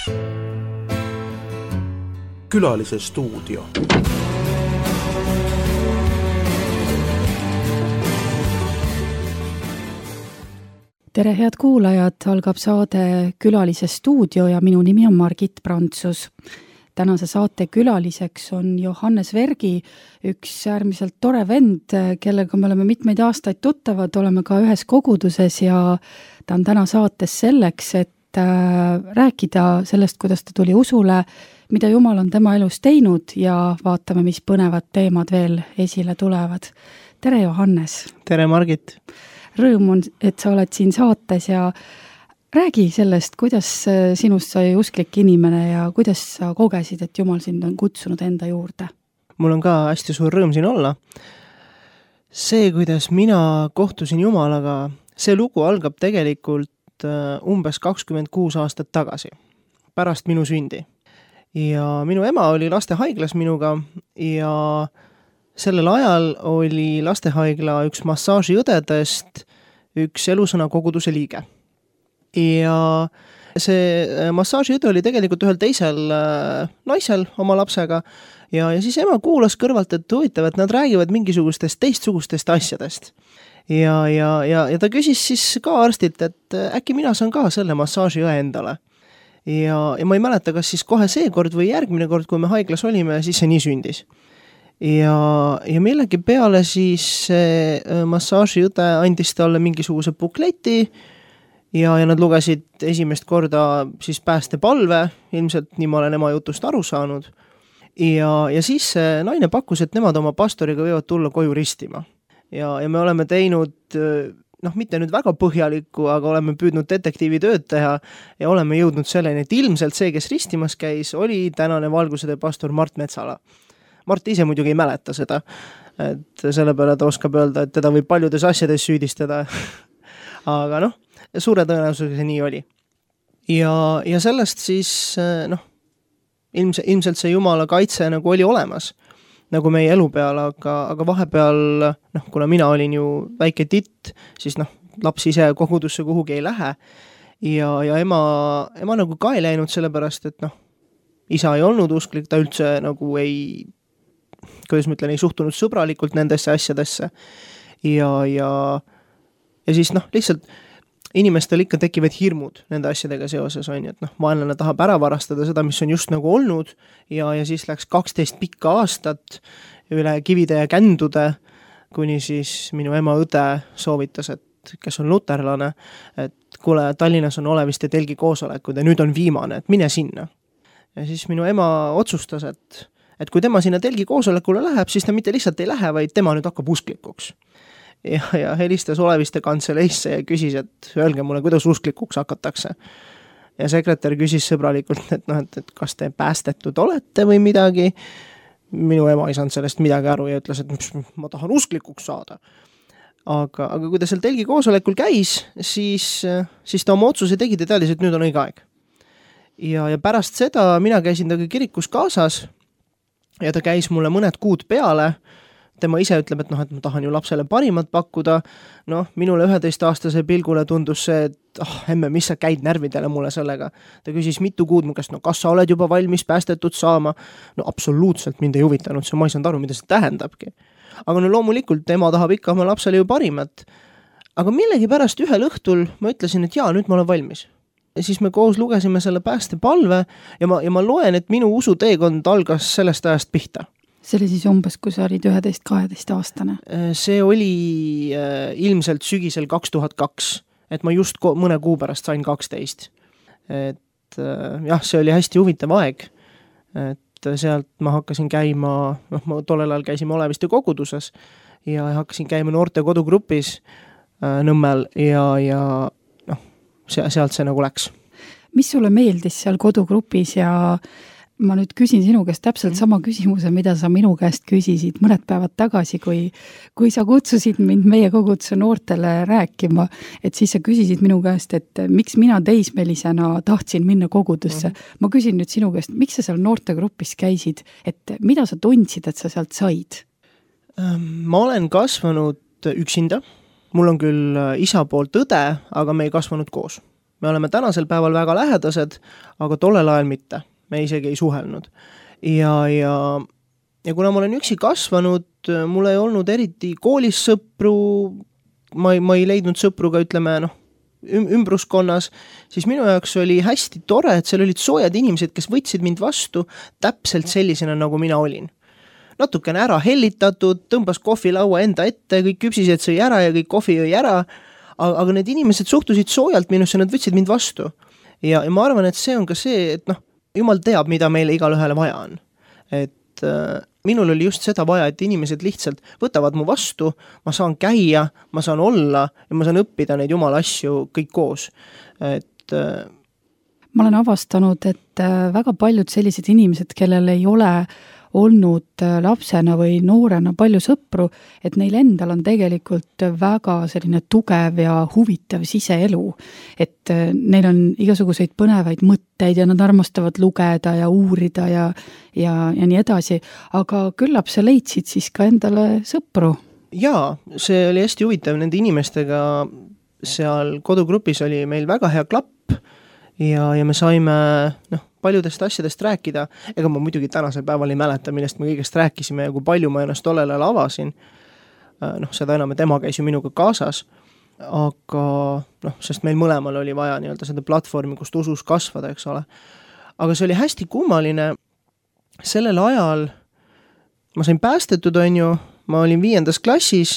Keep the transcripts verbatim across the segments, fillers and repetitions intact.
Külalise stuudio. Tere head kuulajad, algab saade Külalise stuudio ja minu nimi on Margit Prantsus. Tänase saate külaliseks on Johannes Vergi, üks äärmiselt tore vend, kellega me oleme mitmeid aastaid tuttavad, oleme ka ühes koguduses ja ta on täna saates selleks, et rääkida sellest, kuidas ta tuli usule, mida Jumal on tema elus teinud ja vaatame, mis põnevad teemad veel esile tulevad. Tere Johannes! Tere Margit! Rõõm on, et sa oled siin saates ja räägi sellest, kuidas sinust sai usklik inimene ja kuidas sa kogesid, et Jumal sind on kutsunud enda juurde. Mul on ka hästi suur rõõm siin olla. See, kuidas mina kohtusin Jumalaga, see lugu algab tegelikult umbes kakskümmend kuus aastat tagasi, pärast minu sündi. Ja minu ema oli lastehaiglas minuga ja sellel ajal oli lastehaigla üks massaažiõdedest üks Elusõna koguduse liige. Ja see massaažiõde oli tegelikult ühel teisel naisel oma lapsega ja, ja siis ema kuulas kõrvalt, et huvitav, et nad räägivad mingisugustest teistsugustest asjadest. Ja, ja, ja, ja ta küsis siis ka arstilt, et äkki mina saan ka selle massaažiõe endale. Ja, ja ma ei mäleta, kas siis kohe see kord või järgmine kord, kui me haiglas olime, siis see nii sündis. Ja, ja millegi peale siis massaažiõde andis talle mingisuguse bukleti ja, ja nad lugesid esimest korda siis päästepalve, ilmselt nii ma olen ema jutust aru saanud. Ja, ja siis see naine pakkus, et nemad oma pastoriga võivad tulla koju ristima. Ja, ja me oleme teinud, noh mitte nüüd väga põhjalikku, aga oleme püüdnud detektiivi tööd teha ja oleme jõudnud selleni, et ilmselt see, kes ristimas käis, oli tänane valgusede pastor Mart Metsala. Mart ise muidugi ei mäleta seda, et selle peale ta oskab öelda, et teda võib paljudes asjades süüdistada. Aga noh, suure tõenäosusega see nii oli. Ja, ja sellest siis, noh, ilmselt, ilmselt see Jumala kaitse nagu oli olemas, nagu meie elu peal, aga, aga vahepeal, noh, kuna mina olin ju väike titt, siis noh, laps ise kogudusse kuhugi ei lähe. Ja, ja ema, ema nagu ka ei läinud sellepärast, et noh, isa ei olnud usklik, ta üldse nagu ei kuidas ma ütlen, ei suhtunud sõbralikult nendesse asjadesse ja, ja, ja siis noh, lihtsalt inimestel ikka tekivad hirmud nende asjadega seoses on, et noh, vaenlane tahab ära varastada seda, mis on just nagu olnud ja, ja siis läks kaksteist pikka aastat üle kivide ja kändude, kuni siis minu ema õde soovitas, et kes on luterlane, et kuule, Tallinnas on Oleviste telgi koosolekud ja nüüd on viimane, et mine sinna. Ja siis minu ema otsustas, et et kui tema sinna telgi koosolekule läheb, siis ta mitte lihtsalt ei lähe, vaid tema nüüd hakkab usklikuks. Ja, ja helistas Oleviste kantseleisse ja küsis, et öelge mulle, kuidas usklikuks hakatakse. Ja sekretär küsis sõbralikult, et, noh, et, et kas te päästetud olete või midagi. Minu ema ei saanud sellest midagi aru ja ütles, et ma tahan usklikuks saada. Aga, aga kui ta seal telgi koosolekul käis, siis, siis ta oma otsuse tegi, ta teadis, et nüüd on õige aeg. Ja, ja pärast seda mina käisin taga kirikus kaasas ja ta käis mulle mõned kuud peale. Tema ise ütleb, et noh, et ma tahan ju lapsele parimat pakkuda. Noh, minule üheteistaastase pilgule tundus see, et oh, emme, mis sa käid närvidele mulle sellega. Ta küsis mitu kuud mu käest, no kas sa oled juba valmis päästetud saama? No absoluutselt mind ei huvitanud, see ma ei saanud aru, mida see tähendabki. Aga no loomulikult tema tahab ikka oma lapsele ju parimat. Aga millegi pärast ühel õhtul ma ütlesin, et jaa, nüüd ma olen valmis. Ja siis me koos lugesime selle päästepalve ja ma, ja ma loen, et minu usuteekond algas sellest ajast pihta. See oli siis umbes, kui sa olid üheteist kaheteist aastane? See oli äh, ilmselt sügisel kaks tuhat kaks, et ma just ko- mõne kuu pärast sain kaksteist. Et äh, jah, see oli hästi huvitav aeg, et sealt ma hakkasin käima, noh, ma tollel ajal käisime Oleviste koguduses ja hakkasin käima noorte kodugrupis äh, Nõmmel ja, ja sealt see nagu läks. Mis sulle meeldis seal kodugrupis ja ma nüüd küsin sinu käest täpselt sama küsimuse, mida sa minu käest küsisid mõned päevad tagasi, kui, kui sa kutsusid mind meie koguduse noortele rääkima, et siis sa küsisid minu käest, et miks mina teismelisena tahtsin minna kogudusse. Mm-hmm. Ma küsin nüüd sinu käest, miks sa seal noortegrupis käisid, et mida sa tundsid, et sa sealt said? Ma olen kasvanud üksinda. Mul on küll isa poolt õde, aga me ei kasvanud koos. me oleme tänasel päeval väga lähedased, aga tollel ajal mitte. Me isegi ei suhelnud. Ja, ja, ja kuna ma olen üksi kasvanud, mul ei olnud eriti koolis sõpru, ma ei, ma ei leidnud sõpru ka, ütleme, noh, ümbruskonnas, siis minu jaoks oli hästi tore, et seal olid soojad inimesed, kes võtsid mind vastu täpselt sellisena, nagu mina olin. Natukene ära hellitatud, tõmbas kohvilaua enda ette, kõik küpsised sõi ära ja kõik kohvi jõi ära, aga need inimesed suhtusid soojalt minusse, nad võtsid mind vastu. Ja, ja ma arvan, et see on ka see, et noh, jumal teab, mida meile igal ühele vaja on. Et äh, minul oli just seda vaja, et inimesed lihtsalt võtavad mu vastu, ma saan käia, ma saan olla ja ma saan õppida neid jumala asju kõik koos. Et äh, ma olen avastanud, et väga paljud sellised inimesed, kellel ei ole olnud lapsena või noorena palju sõpru, et neil endal on tegelikult väga selline tugev ja huvitav siseelu. Et neil on igasuguseid põnevaid mõtteid ja nad armastavad lugeda ja uurida ja, ja, ja nii edasi. Aga küllap sa leidsid siis ka endale sõpru? Jaa, see oli hästi huvitav. Nende inimestega seal kodugrupis oli meil väga hea klapp ja, ja me saime noh, paljudest asjadest rääkida, ega ma muidugi tänasel päeval ei mäleta, millest me kõigest rääkisime ja kui palju ma ennast tollel ajal avasin. Noh, seda enam, et ema käis ju minuga kaasas, aga noh, sest meil mõlemal oli vaja nii-öelda seda platvormi, kust usus kasvada, eks ole. Aga see oli hästi kummaline. Sellel ajal ma sain päästetud, on ju, ma olin viiendas klassis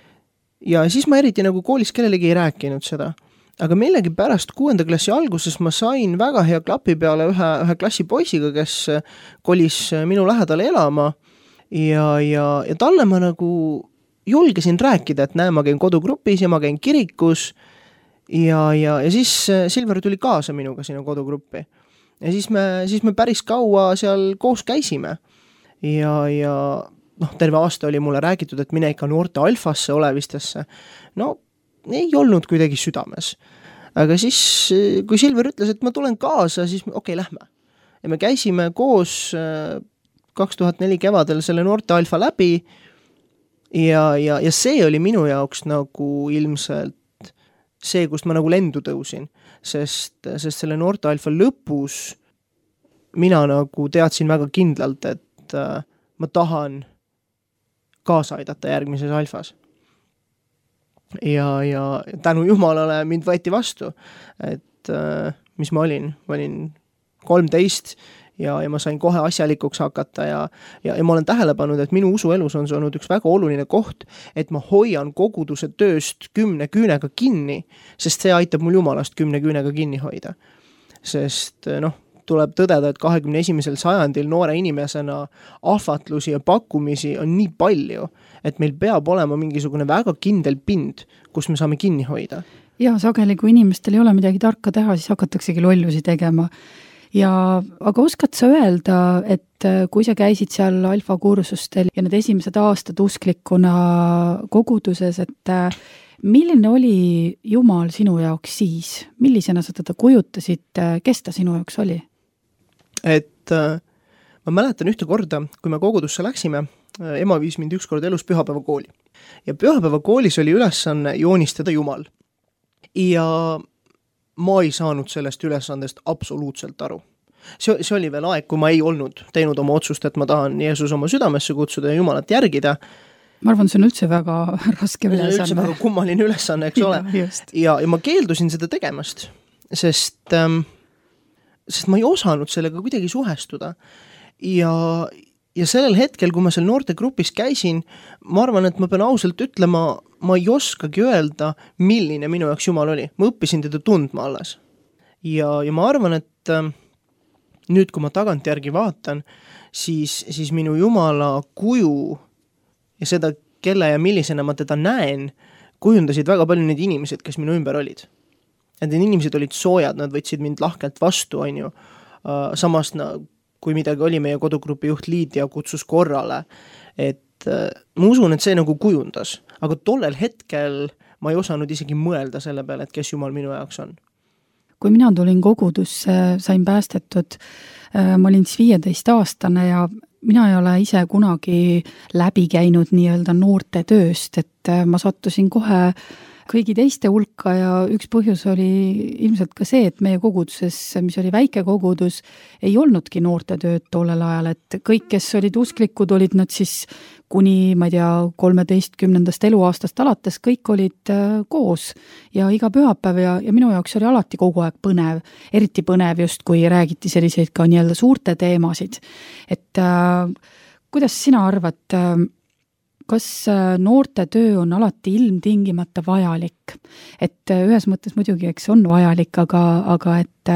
ja siis ma eriti nagu koolis kellelegi ei rääkinud seda. Aga millegi pärast kuuenda klassi alguses ma sain väga hea klapi peale ühe, ühe klassi poisiga, kes kolis minu lähedale elama ja, ja, ja talle ma nagu julgesin rääkida, et näe, ma käin kodugrupis ja ma käin kirikus ja, ja, ja siis Silver tuli kaasa minuga sinna kodugruppi. Ja siis me, siis me päris kaua seal koos käisime ja, ja noh, terve aasta oli mulle räägitud, et mine ikka noorte alfasse olevistesse. No, ei olnud kuidagi südames. Aga siis, kui Silver ütles, et ma tulen kaasa, siis okei, okay, lähme. Ja me käisime koos kaks tuhat neli kevadel selle noorte alfa läbi ja, ja, ja see oli minu jaoks nagu ilmselt see, kust ma nagu lendu tõusin. Sest, sest selle noorte alfa lõpus mina nagu teadsin väga kindlalt, et ma tahan kaasa aidata järgmises alfas. Ja, ja tänu Jumalale mind võeti vastu, et äh, mis ma olin, ma olin kolmteist ja, ja ma sain kohe asjalikuks hakata ja, ja, ja ma olen tähele pannud, et minu usuelus on see olnud üks väga oluline koht, et ma hoian koguduse tööst kümne küünega kinni, sest see aitab mul Jumalast kümne küünega kinni hoida. Sest noh, tuleb tõdeda, et kahekümne esimesel sajandil noore inimesena ahvatlusi ja pakkumisi on nii palju, et meil peab olema mingisugune väga kindel pind, kus me saame kinni hoida. Ja sageli, kui inimestel ei ole midagi tarka teha, siis hakataksegi lollusi tegema. Ja, aga oskad sa öelda, et kui sa käisid seal alfa kursustel ja need esimesed aastad usklikuna koguduses, et milline oli Jumal sinu jaoks siis? Millisena sa teda kujutasid? Kes ta sinu jaoks oli? Et äh, ma mäletan ühte korda, kui me kogudusse läksime, ema viis mind üks kord elus pühapäeva kooli. Ja pühapäeva koolis oli ülesanne joonistada Jumal. Ja ma ei saanud sellest ülesandest absoluutselt aru. See, see oli veel aeg, kui ma ei olnud teinud oma otsust, et ma tahan Jeesus oma südamesse kutsuda ja Jumalat järgida. Ma arvan, see on üldse väga raske ülesanne. Üldse väga kummaline ülesanne, eks ole. Ja, ja ma keeldusin seda tegemast, sest, ähm, sest ma ei osanud sellega kuidagi suhestuda. Ja Ja sellel hetkel, kui ma seal noorte grupis käisin, ma arvan, et ma pean ausalt ütlema, ma ei oskagi öelda, milline minu jaoks Jumal oli. Ma õppisin teda tundma alles. Ja, ja ma arvan, et äh, nüüd, kui ma tagantjärgi vaatan, siis, siis minu Jumala kuju ja seda, kelle ja millisena ma teda näen, kujundasid väga palju need inimesed, kes minu ümber olid. Ja need inimesed olid soojad, nad võtsid mind lahkelt vastu, on ju. Uh, samas na, kui midagi oli, meie kodugrupi juht Liidia kutsus korrale, et uh, ma usun, et see nagu kujundas, aga tollel hetkel ma ei osanud isegi mõelda selle peale, et kes Jumal minu jaoks on. Kui mina tulin kogudusse, sain päästetud, ma olin siis viieteist aastane ja mina ei ole ise kunagi läbi käinud nii-öelda noorte tööst, et ma sattusin kohe kõigi teiste hulka ja üks põhjus oli ilmselt ka see, et meie koguduses, mis oli väike kogudus, ei olnudki noortetööd tollel ajal, et kõik, kes olid usklikud, olid nad siis kuni, ma ei tea, kolmeteistkümnendast eluaastast alates, kõik olid koos ja iga pühapäev ja, ja minu jaoks oli alati kogu aeg põnev, eriti põnev just, kui räägiti selliseid ka nii-öelda suurte teemasid. Et äh, kuidas sina arvad, äh, kas noorte töö on alati ilmtingimata vajalik? Et ühes mõttes muidugi, eks on vajalik, aga, aga et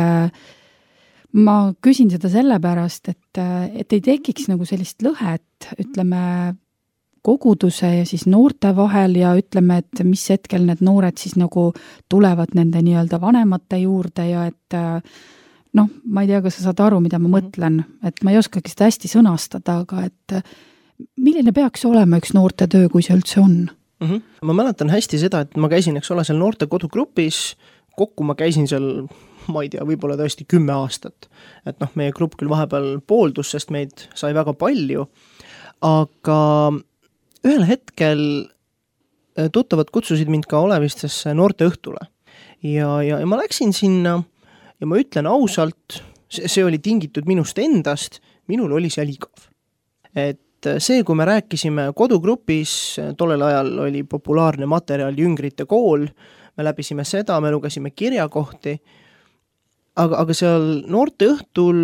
ma küsin seda sellepärast, et, et ei tekiks nagu sellist lõhet, ütleme, koguduse ja siis noorte vahel ja ütleme, et mis hetkel need noored siis nagu tulevad nende nii-öelda vanemate juurde ja et noh, ma ei tea, kas sa saad aru, mida ma mõtlen, et ma ei oskagi seda hästi sõnastada, aga et milline peaks olema üks noorte töö, kui see üldse on? Mm-hmm. Ma mäletan hästi seda, et ma käisin, eks ole, seal noorte kodugrupis, kokku ma käisin seal, ma ei tea, võib-olla tõesti kümme aastat. Et noh, meie grupp küll vahepeal pooldus, sest meid sai väga palju, aga ühel hetkel tuttavad kutsusid mind ka Olevistesse noorte õhtule. Ja, ja, ja ma läksin sinna ja ma ütlen ausalt, see oli tingitud minust endast, minul oli seal igav. Et see, kui me rääkisime kodugrupis, tollel ajal oli populaarne materjal Jüngrite kool, me läbisime seda, me lugesime kirjakohti, aga, aga seal noorte õhtul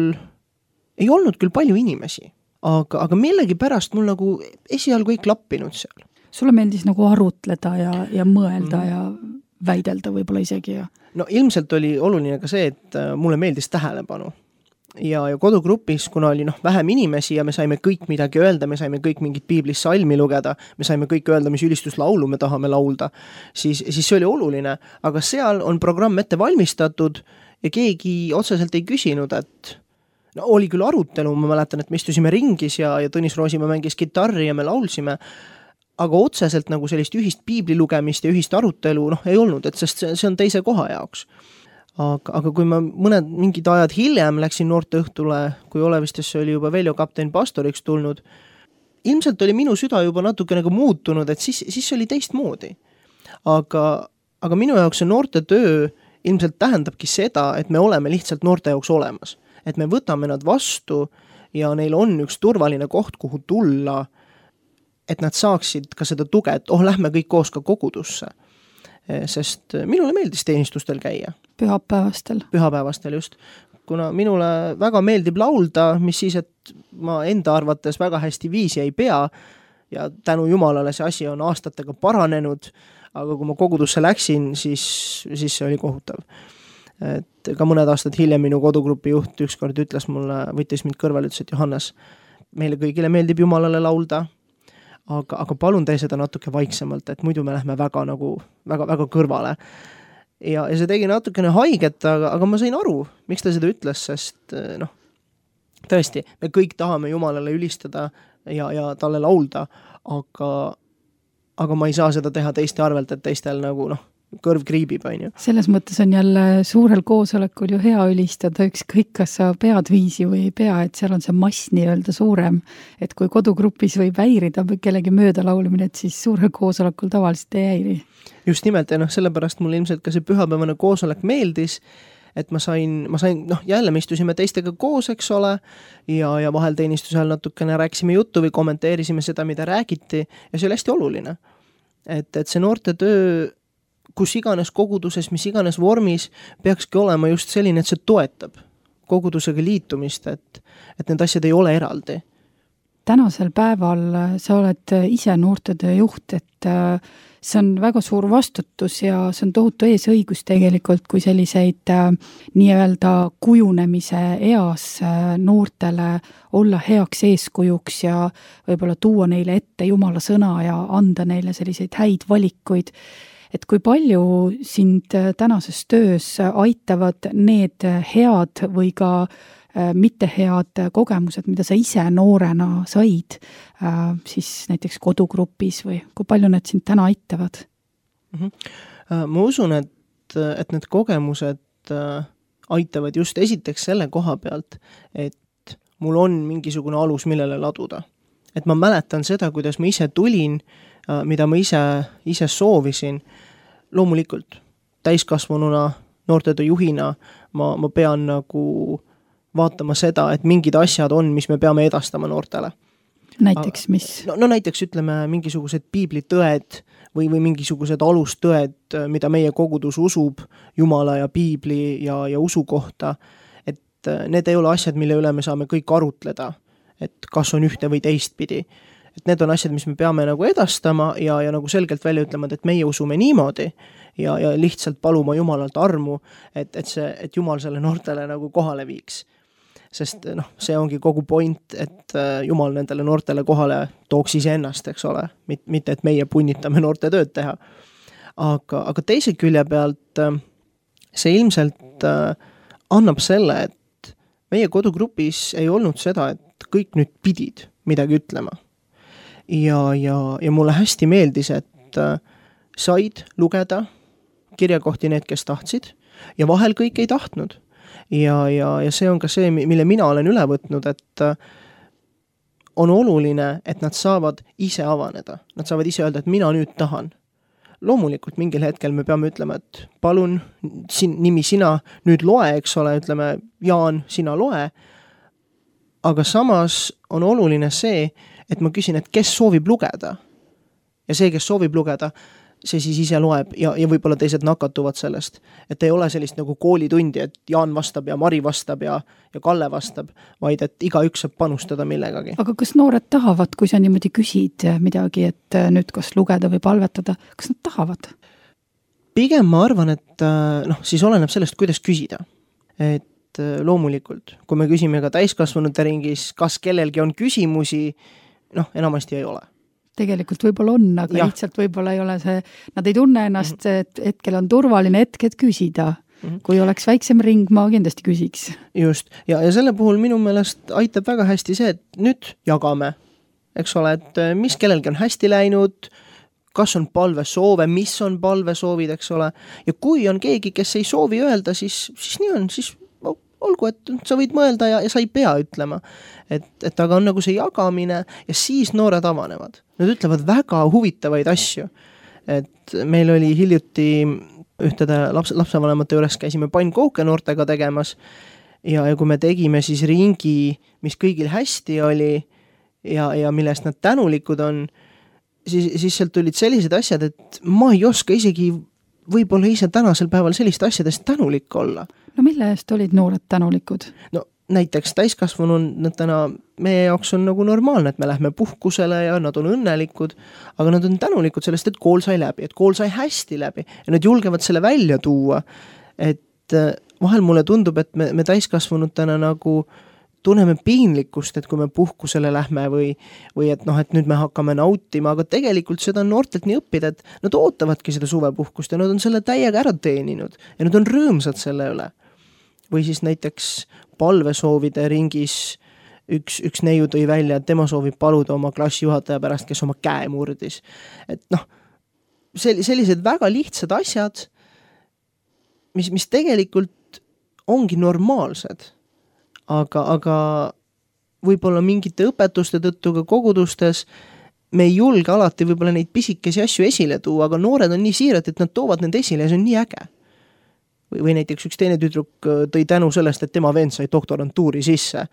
ei olnud küll palju inimesi, aga, aga millegi pärast mul nagu esialgu ei klappinud seal. Sulle meeldis nagu arutleda ja, ja mõelda mm. ja väidelda võib-olla isegi. Ja... No ilmselt oli oluline ka see, et mulle meeldis tähelepanu. Ja, ja kodugrupis, kuna oli noh, vähem inimesi ja me saime kõik midagi öelda, me saime kõik mingit piiblis salmi lugeda, me saime kõik öelda, mis ülistuslaulu me tahame laulda, siis, siis see oli oluline. Aga seal on programm ette valmistatud ja keegi otseselt ei küsinud, et no, oli küll arutelu, ma mäletan, et me istusime ringis ja, ja Tõnis Roosimaa mängis gitarri ja me laulsime, aga otseselt nagu sellist ühist piibli lugemist ja ühist arutelu noh, ei olnud, et sest see, see on teise koha jaoks. Aga, aga kui ma mõned mingid ajad hiljem läksin noorte õhtule, kui Olevistesse oli juba Veljo kapten pastoriks tulnud, ilmselt oli minu süda juba natuke nagu muutunud, et siis, siis oli teistmoodi. Aga, aga minu jaoks see noorte töö ilmselt tähendabki seda, et me oleme lihtsalt noorte jaoks olemas. Et me võtame nad vastu ja neil on üks turvaline koht, kuhu tulla, et nad saaksid ka seda tuge, et oh, lähme kõik koos ka kogudusse. Sest minule meeldis teenistustel käia. Pühapäevastel. Pühapäevastel just. Kuna minule väga meeldib laulda, mis siis, et ma enda arvates väga hästi viisi ei pea ja tänu Jumalale see asi on aastatega paranenud, aga kui ma kogudusse läksin, siis, siis see oli kohutav. Et ka mõned aastad hiljem minu kodugrupi juht ükskord ütles mulle, võttis mind kõrval, ütles, et Johannes, meile kõigile meeldib Jumalale laulda, aga, aga palun tee seda natuke vaiksemalt, et muidu me lähme väga, nagu, väga, väga kõrvale. Ja, ja see tegi natukene haiget, aga, aga ma sain aru, miks ta seda ütles, sest noh, tõesti, me kõik tahame Jumalale ülistada ja, ja talle laulda, aga, aga ma ei saa seda teha teiste arvelt, et teistel nagu noh, kõrv kriibib, on ju. Selles mõttes on jälle suurel koosolekul ju hea ülistada ükskõik, kas sa pead viisi või ei pea, et seal on see mass nii-öelda suurem, et kui kodugrupis võib häirida kellegi mööda laulimine, et siis suurel koosolekul tavaliselt ei häiri. Just nimelt, ja noh, sellepärast mulle ilmselt ka see pühapäevane koosolek meeldis, et ma sain, ma sain, noh, jälle me istusime teistega koos, eks ole, ja, ja vahel teenistusel natukene rääkisime juttu või kommenteerisime seda, mida räägiti, ja see oli hästi oluline. Et, et see noorte töö kus iganes koguduses, mis iganes vormis, peakski olema just selline, et see toetab kogudusega liitumist, et, et need asjad ei ole eraldi. Tänasel päeval sa oled ise noortetöö juht, et see on väga suur vastutus ja see on tohutu eesõigus tegelikult, kui selliseid nii-öelda kujunemise eas noortele olla heaks eeskujuks ja võib-olla tuua neile ette Jumala sõna ja anda neile selliseid häid valikuid. Et kui palju sind tänases töös aitavad need head või ka mitte head kogemused, mida sa ise noorena said, siis näiteks kodugrupis või kui palju need sind täna aitavad? Mm-hmm. Ma usun, et, et need kogemused aitavad just esiteks selle koha pealt, et mul on mingisugune alus, millele laduda. Et ma mäletan seda, kuidas ma ise tulin, mida ma ise, ise soovisin loomulikult täiskasvanuna, noortetöö juhina ma, ma pean nagu vaatama seda, et mingid asjad on, mis me peame edastama noortele. Näiteks mis? No, no näiteks ütleme mingisugused piiblitõed või, või mingisugused alustõed, mida meie kogudus usub Jumala ja piibli ja, ja usu kohta, et need ei ole asjad, mille üle me saame kõik arutleda, et kas on ühte või teistpidi. Et need on asjad, mis me peame nagu edastama ja, ja nagu selgelt välja ütlema, et meie usume niimoodi ja, ja lihtsalt paluma Jumalalt armu, et, et, see, et Jumal selle noortele nagu kohale viiks. Sest noh, see ongi kogu point, et Jumal nendele noortele kohale tooks ise ennast, eks ole, mitte et meie punnitame noorte tööd teha. Aga, aga teise külje pealt see ilmselt annab selle, et meie kodugrupis ei olnud seda, et kõik nüüd pidid midagi ütlema. Ja, ja, ja mulle hästi meeldis, et said lugeda kirjakohti need, kes tahtsid ja vahel kõik ei tahtnud. Ja, ja, ja see on ka see, mille mina olen üle võtnud, et on oluline, et nad saavad ise avaneda. Nad saavad ise öelda, et mina nüüd tahan. Loomulikult mingil hetkel me peame ütlema, et palun, sin, nimi sina nüüd loe, eks ole, ütleme, Jaan, sina loe. Aga samas on oluline see, et ma küsin, et kes soovib lugeda. Ja see, kes soovib lugeda, see siis ise loeb ja, ja võib-olla teised nakatuvad sellest. Et ei ole sellist nagu koolitundi, et Jaan vastab ja Mari vastab ja, ja Kalle vastab, vaid et igaüks saab panustada millegagi. Aga kas noored tahavad, kui sa niimoodi küsid midagi, et nüüd kas lugeda või palvetada, kas nad tahavad? Pigem ma arvan, et noh, siis oleneb sellest, kuidas küsida. Et loomulikult, kui me küsime ka täiskasvanute ringis, kas kellelgi on küsimusi, noh, enamasti ei ole. Tegelikult võib-olla on, aga ja. Lihtsalt võib-olla ei ole see, nad ei tunne ennast, mm-hmm. et hetkel on turvaline hetk, et küsida. Mm-hmm. Kui oleks väiksem ring, ma kindlasti küsiks. Just, ja, ja selle puhul minu meelest aitab väga hästi see, et nüüd jagame, eks ole, et mis kellelgi on hästi läinud, kas on palvesoove, mis on palvesoovid, eks ole, ja kui on keegi, kes ei soovi öelda, siis, siis nii on, siis olgu, et sa võid mõelda ja, ja sa ei pea ütlema. Et, et aga on nagu see jagamine ja siis noored avanevad. Nad ütlevad väga huvitavaid asju. Et meil oli hiljuti ühtede laps, lapsevanemate juures käisime pannkooke noortega tegemas ja, ja kui me tegime siis ringi, mis kõigil hästi oli ja, ja millest nad tänulikud on, siis, siis sealt tulid sellised asjad, et ma ei oska isegi võib-olla ise tänasel päeval selliste asjadest tänulik olla. No mille eest olid noored tänulikud? No näiteks täiskasvanutena meie jaoks on nagu normaalne, et me lähme puhkusele ja nad on õnnelikud, aga nad on tänulikud sellest, et kool sai läbi, et kool sai hästi läbi ja nad julgevad selle välja tuua. Et vahel mulle tundub, et me, me täiskasvanutena nagu tunneme piinlikkust, et kui me puhkusele lähme või, või et noh, et nüüd me hakkame nautima, aga tegelikult seda on noortelt nii õppida, et nad ootavadki seda suvepuhkust ja nad on selle täiega ära teeninud ja nad on rõõmsad selle üle. Või siis näiteks palvesoovide ringis üks, üks neiu tõi välja, et tema soovib paluda oma klassijuhataja pärast, kes oma käe murdis. Et noh, sellised väga lihtsad asjad, mis, mis tegelikult ongi normaalsed. Aga, aga võib-olla mingite õpetuste tõttu ka kogudustes me ei julge alati võib-olla neid pisikesi asju esile tuua, aga noored on nii siirad, et nad toovad need esile ja see on nii äge. Või, või näiteks üks teine tüdruk tõi tänu sellest, et tema vend sai doktorantuuri sisse.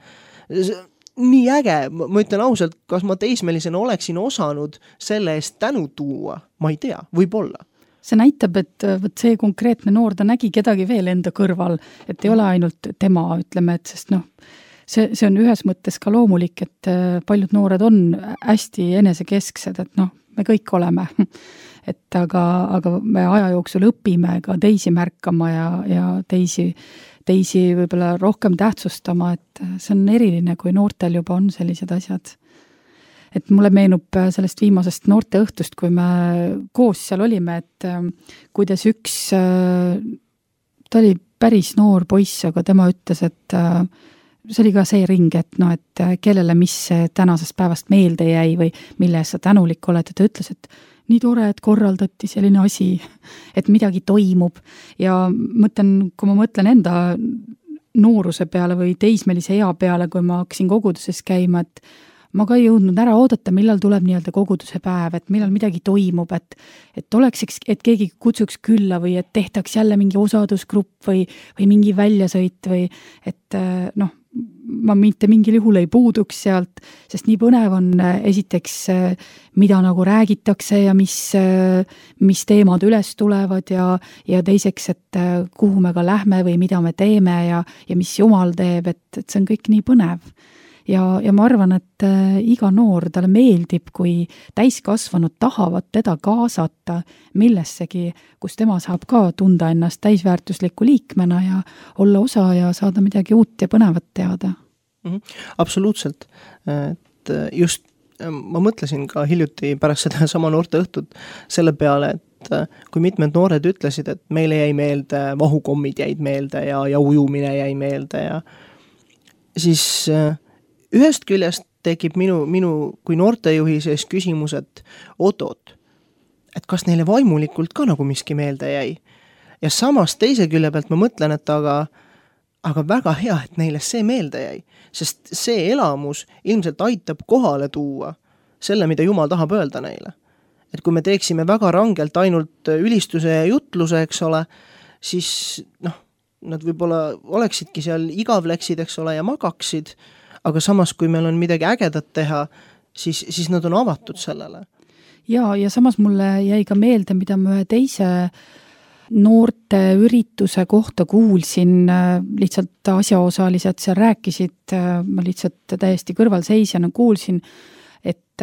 Nii äge, ma ütlen ausalt, kas ma teismelisena oleksin osanud selle eest tänu tuua, ma ei tea, võib-olla. See näitab, et võt see konkreetne noor, ta nägi kedagi veel enda kõrval, et ei ole ainult tema, ütleme, et sest noh, see, see on ühes mõttes ka loomulik, et paljud noored on hästi enesekesksed, et noh, me kõik oleme, et aga, aga me aja jooksul õpime ka teisi märkama ja, ja teisi, teisi võib-olla rohkem tähtsustama, et see on eriline, kui noortel juba on sellised asjad. Et mulle meenub sellest viimasest noorte õhtust, kui me koos seal olime, et kuidas üks, ta oli päris noor poiss, aga tema ütles, et see oli ka see ring, et no, et kellele mis tänasest päevast meelde jäi või mille sa tänulik oled, ja ta ütles, et nii tore, et korraldati selline asi, et midagi toimub ja mõtlen, kui ma mõtlen enda nooruse peale või teismelise ea peale, kui ma hakkasin koguduses käima, et ma ka ei jõudnud ära oodata, millal tuleb nii-öelda koguduse päev, et millal midagi toimub, et et oleks, et keegi kutsuks külla või et tehtaks jälle mingi osadusgrupp või, või mingi väljasõit või et noh, ma mitte mingil juhul ei puuduks sealt, sest nii põnev on esiteks, mida nagu räägitakse ja mis, mis teemad üles tulevad ja, ja teiseks, et kuhu me ka lähme või mida me teeme ja, ja mis Jumal teeb, et, et see on kõik nii põnev. Ja, ja ma arvan, et iga noor talle meeldib, kui täiskasvanud tahavad teda kaasata millessegi, kus tema saab ka tunda ennast täisväärtusliku liikmena ja olla osa ja saada midagi uut ja põnevat teada. Mm-hmm. Absoluutselt. Et just ma mõtlesin ka hiljuti pärast seda sama noorte õhtut selle peale, et kui mitmed noored ütlesid, et meile jäi meelde, vahukommid jäid meelde ja, ja ujumine jäi meelde ja siis ühest küljest tekib minu, minu kui noortejuhi sees küsimus, et oot-oot, et kas neile vaimulikult ka nagu miski meelde jäi. Ja samas teise külje pealt ma mõtlen, et aga, aga väga hea, et neile see meelde jäi, sest see elamus ilmselt aitab kohale tuua selle, mida Jumal tahab öelda neile. Et kui me teeksime väga rangelt ainult ülistuse ja jutluse, eks ole, siis noh, nad võib-olla oleksidki seal igavleksid, eks ole, ja magaksid, aga samas, kui meil on midagi ägedat teha, siis, siis nad on avatud sellele. Ja, ja samas mulle jäi ka meelde, mida ma ühe teise noorte ürituse kohta kuulsin, lihtsalt asjaosalised seal rääkisid, ma lihtsalt täiesti kõrvalseisjana kuulsin, et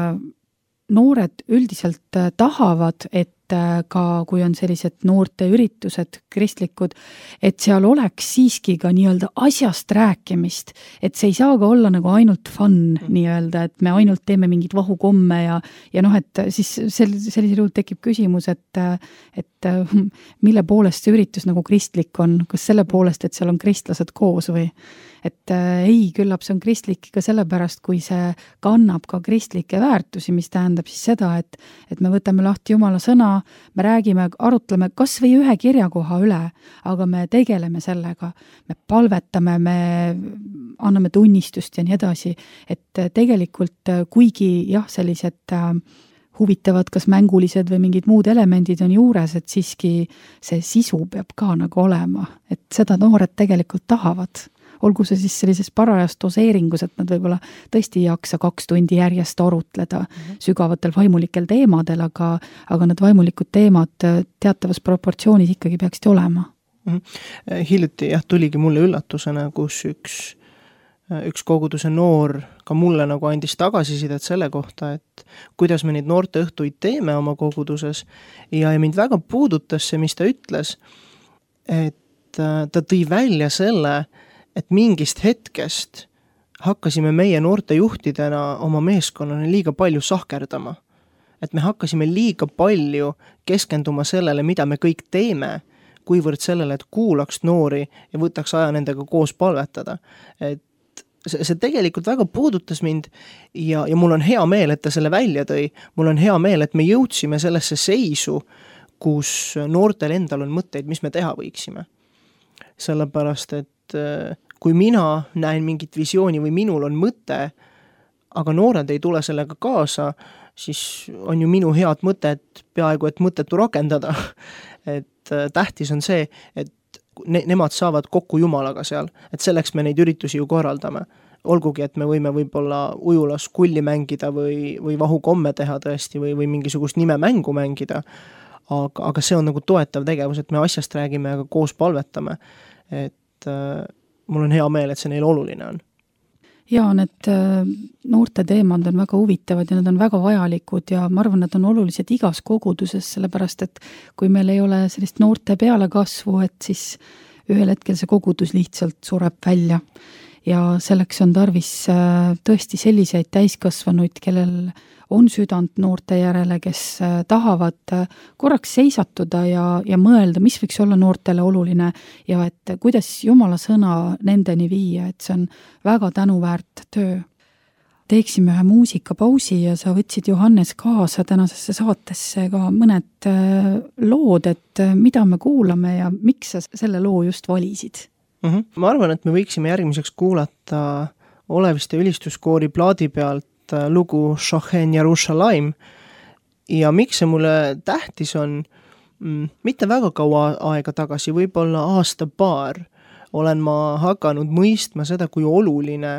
noored üldiselt tahavad, et ka kui on sellised noorte üritused kristlikud, et seal oleks siiski ka nii-öelda asjast rääkimist, et see ei saa ka olla nagu ainult fun nii-öelda, et me ainult teeme mingid vahukomme ja, ja noh, et siis sel, sellisel juhul tekib küsimus, et, et mille poolest see üritus nagu kristlik on, kas selle poolest, et seal on kristlased koos või et äh, ei, küllap see on kristlik ka sellepärast, kui see kannab ka kristlikke väärtusi, mis tähendab siis seda, et, et me võtame lahti Jumala sõna, me räägime, arutleme kas või ühe kirjakoha üle, aga me tegeleme sellega, me palvetame, me anname tunnistust ja nii edasi, et tegelikult kuigi jah, sellised äh, huvitavad kas mängulised või mingid muud elemendid on juures, et siiski see sisu peab ka nagu olema, et seda noored tegelikult tahavad. Olgu see siis sellises parajast doseeringus, et nad võib-olla tõesti ei jaksa kaks tundi järjest arutleda mm-hmm. sügavatel vaimulikel teemadel, aga, aga need vaimulikud teemad teatavas proportsioonis ikkagi peaksid olema. Mm-hmm. Hiljuti jah, tuligi mulle üllatusena, kus üks, üks koguduse noor ka mulle nagu andis tagasisidet selle kohta, et kuidas me neid noorte õhtuid teeme oma koguduses ja, ja mind väga puudutas see, mis ta ütles, et ta tõi välja selle, et mingist hetkest hakkasime meie noorte juhtidena oma meeskonnana liiga palju sahkerdama. Et me hakkasime liiga palju keskenduma sellele, mida me kõik teeme, kuivõrd sellele, et kuulaks noori ja võtaks aja nendega koos palvetada. Et see, see tegelikult väga puudutas mind ja, ja mul on hea meel, et ta selle välja tõi. Mul on hea meel, et me jõudsime sellesse seisu, kus noortel endal on mõtteid, mis me teha võiksime. Sellepärast, et kui mina näen mingit visiooni või minul on mõte, aga noored ei tule sellega kaasa, siis on ju minu head mõtet peaaegu, et mõttetu rakendada. Et tähtis on see, et ne- nemad saavad kokku Jumalaga seal, et selleks me neid üritusi ju korraldame. Olgugi, et me võime võib-olla ujulas kulli mängida või, või vahukomme teha tõesti või, või mingisugust nime mängu mängida, aga, aga see on nagu toetav tegevus, et me asjast räägime, aga koos palvetame. Et äh, mul on hea meel, et see neil oluline on. Ja, need noorte teemad on väga huvitavad ja nad on väga vajalikud ja ma arvan, nad on olulised igas koguduses, sellepärast, et kui meil ei ole sellist noorte peale kasvu, et siis ühel hetkel see kogudus lihtsalt sureb välja. Ja selleks on tarvis tõesti selliseid täiskasvanuid, kellel on südant noorte järele, kes tahavad korraks seisatuda ja, ja mõelda, mis võiks olla noortele oluline ja et kuidas Jumala sõna nendeni viia, et see on väga tänuväärt töö. Teeksime ühe muusikapausi ja sa võtsid Johannes kaasa tänasesse saatesse ka mõned lood, et mida me kuulame ja miks sa selle loo just valisid? Mm-hmm. Ma arvan, et me võiksime järgmiseks kuulata Oleviste ülistuskoori plaadi pealt lugu Shochen Yerushalayim ja miks see mulle tähtis on, mitte väga kaua aega tagasi, võib-olla aasta-paar, olen ma hakanud mõistma seda, kui oluline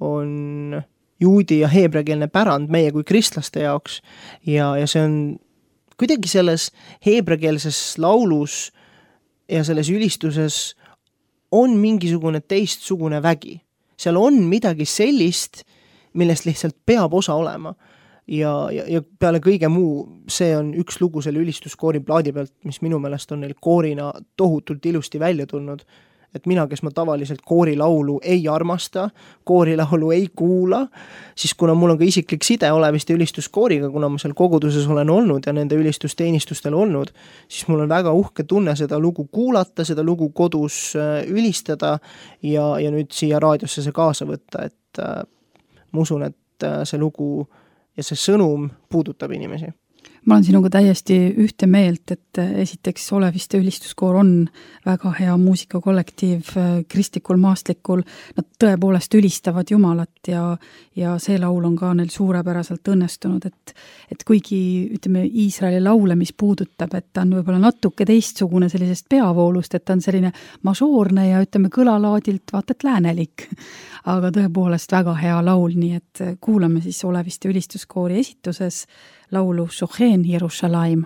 on juudi ja heebreakeelne pärand meie kui kristlaste jaoks ja, ja see on kuidagi selles heebreakeelses laulus ja selles ülistuses on mingisugune teistsugune vägi. Seal on midagi sellist, millest lihtsalt peab osa olema. Ja, ja, ja peale kõige muu, see on üks lugu selle ülistuskoori plaadi pealt, mis minu meelest on neil koorina tohutult ilusti välja tulnud. Et mina, kes ma tavaliselt koorilaulu ei armasta, koorilaulu ei kuula, siis kuna mul on ka isiklik side Oleviste ülistuskooriga, kuna ma seal koguduses olen olnud ja nende ülistusteenistustel olnud, siis mul on väga uhke tunne seda lugu kuulata, seda lugu kodus ülistada ja, ja nüüd siia raadiosse see kaasa võtta, et äh, ma usun, et äh, see lugu ja see sõnum puudutab inimesi. Ma olen sinuga täiesti ühte meelt, et esiteks Oleviste ülistuskoor on väga hea muusikakollektiiv kristlikul maastikul. Nad tõepoolest ülistavad Jumalat ja, ja see laul on ka neil suurepäraselt õnnestunud, et, et kuigi ütleme Iisraeli laule, mis puudutab, et ta on võib-olla natuke teistsugune sellisest peavoolust, et ta on selline mažoorne ja ütleme kõlalaadilt vaata et läänelik, aga tõepoolest väga hea laul, nii et kuulame siis Oleviste ülistuskoori esituses laulu Shochen Yerushalayim.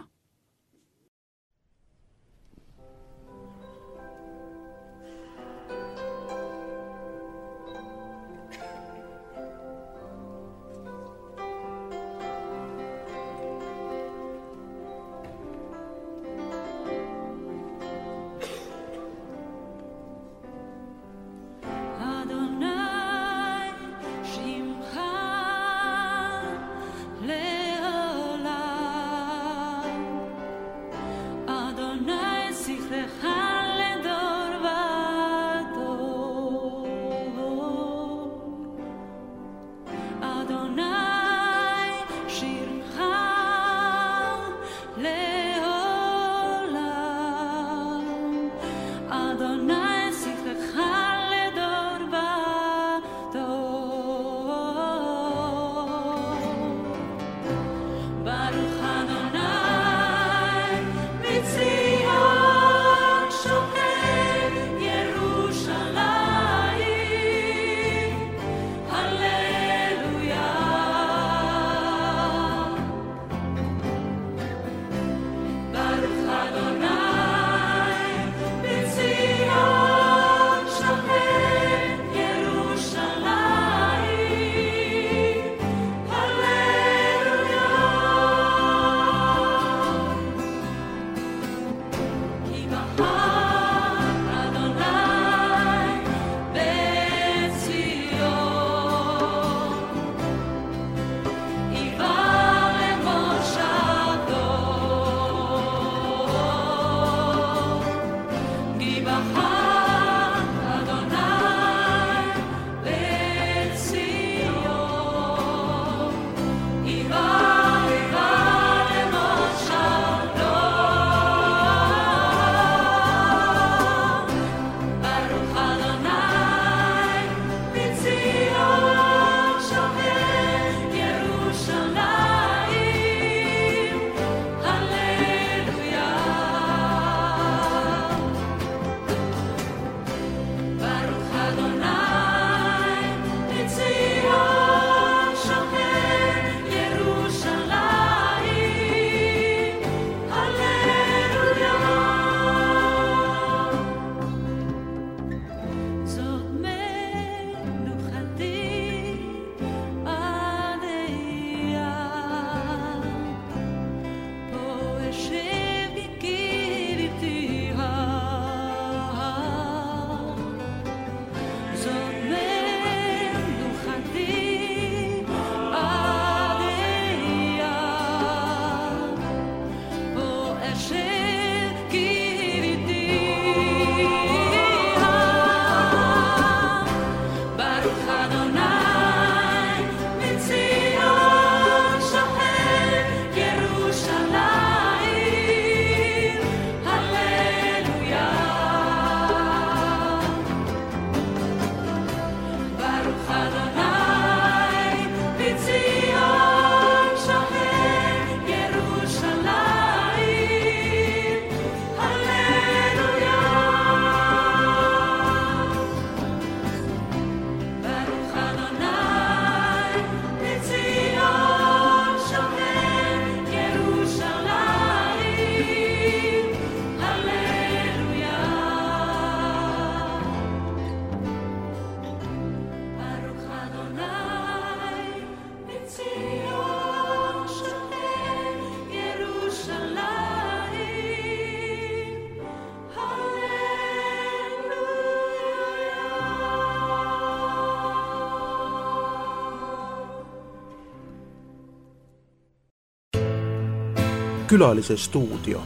Leolam Külalise stuudio.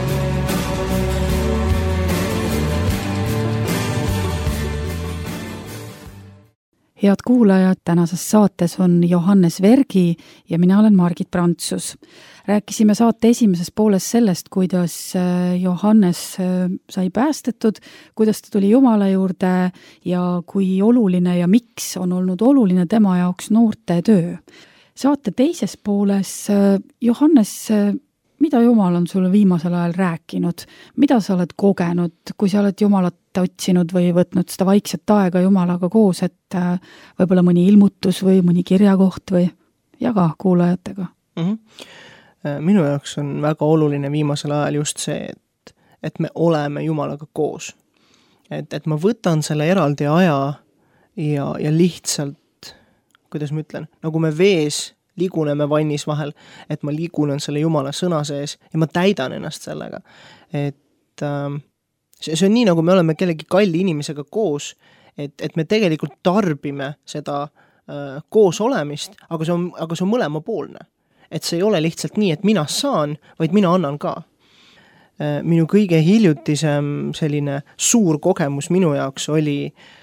Head kuulajad, tänases saates on Johannes Vergi ja mina olen Margit Prantsus. Rääkisime saate esimeses pooles sellest, kuidas Johannes sai päästetud, kuidas ta tuli Jumala juurde ja kui oluline ja miks on olnud oluline tema jaoks noorte töö. Saate teises pooles, Johannes, mida Jumal on sulle viimasel ajal rääkinud? Mida sa oled kogenud, kui sa oled Jumalat otsinud või võtnud seda vaikset aega Jumalaga koos, et võib-olla mõni ilmutus või mõni kirjakoht või jaga kuulajatega? Mm-hmm. Minu jaoks on väga oluline viimasel ajal just see, et, et me oleme Jumalaga koos. Et, et ma võtan selle eraldi aja ja, ja lihtsalt, kuidas ma ütlen, nagu me vees liguneme vannis vahel, et ma ligunen selle Jumala sõna sees ja ma täidan ennast sellega. Et ähm, see, see on nii, nagu me oleme kellegi kalli inimesega koos, et, et me tegelikult tarbime seda äh, koos olemist, aga see on, aga see on mõlemapoolne. Et see ei ole lihtsalt nii, et mina saan, vaid mina annan ka. Äh, minu kõige hiljutisem selline suur kogemus minu jaoks oli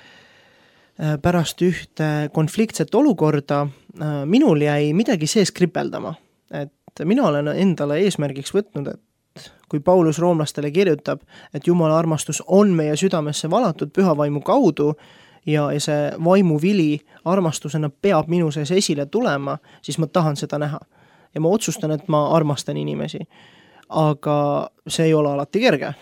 äh, pärast ühte konfliktset olukorda. Äh, minul jäi midagi sees kripeldama. Et mina olen endale eesmärgiks võtnud, et kui Paulus roomlastele kirjutab, et Jumala armastus on meie südamesse valatud püha vaimu kaudu ja, ja see vaimu vili armastusena peab minu sees esile tulema, siis ma tahan seda näha. Ja ma otsustan, et ma armastan inimesi. Aga see ei ole alati kerge.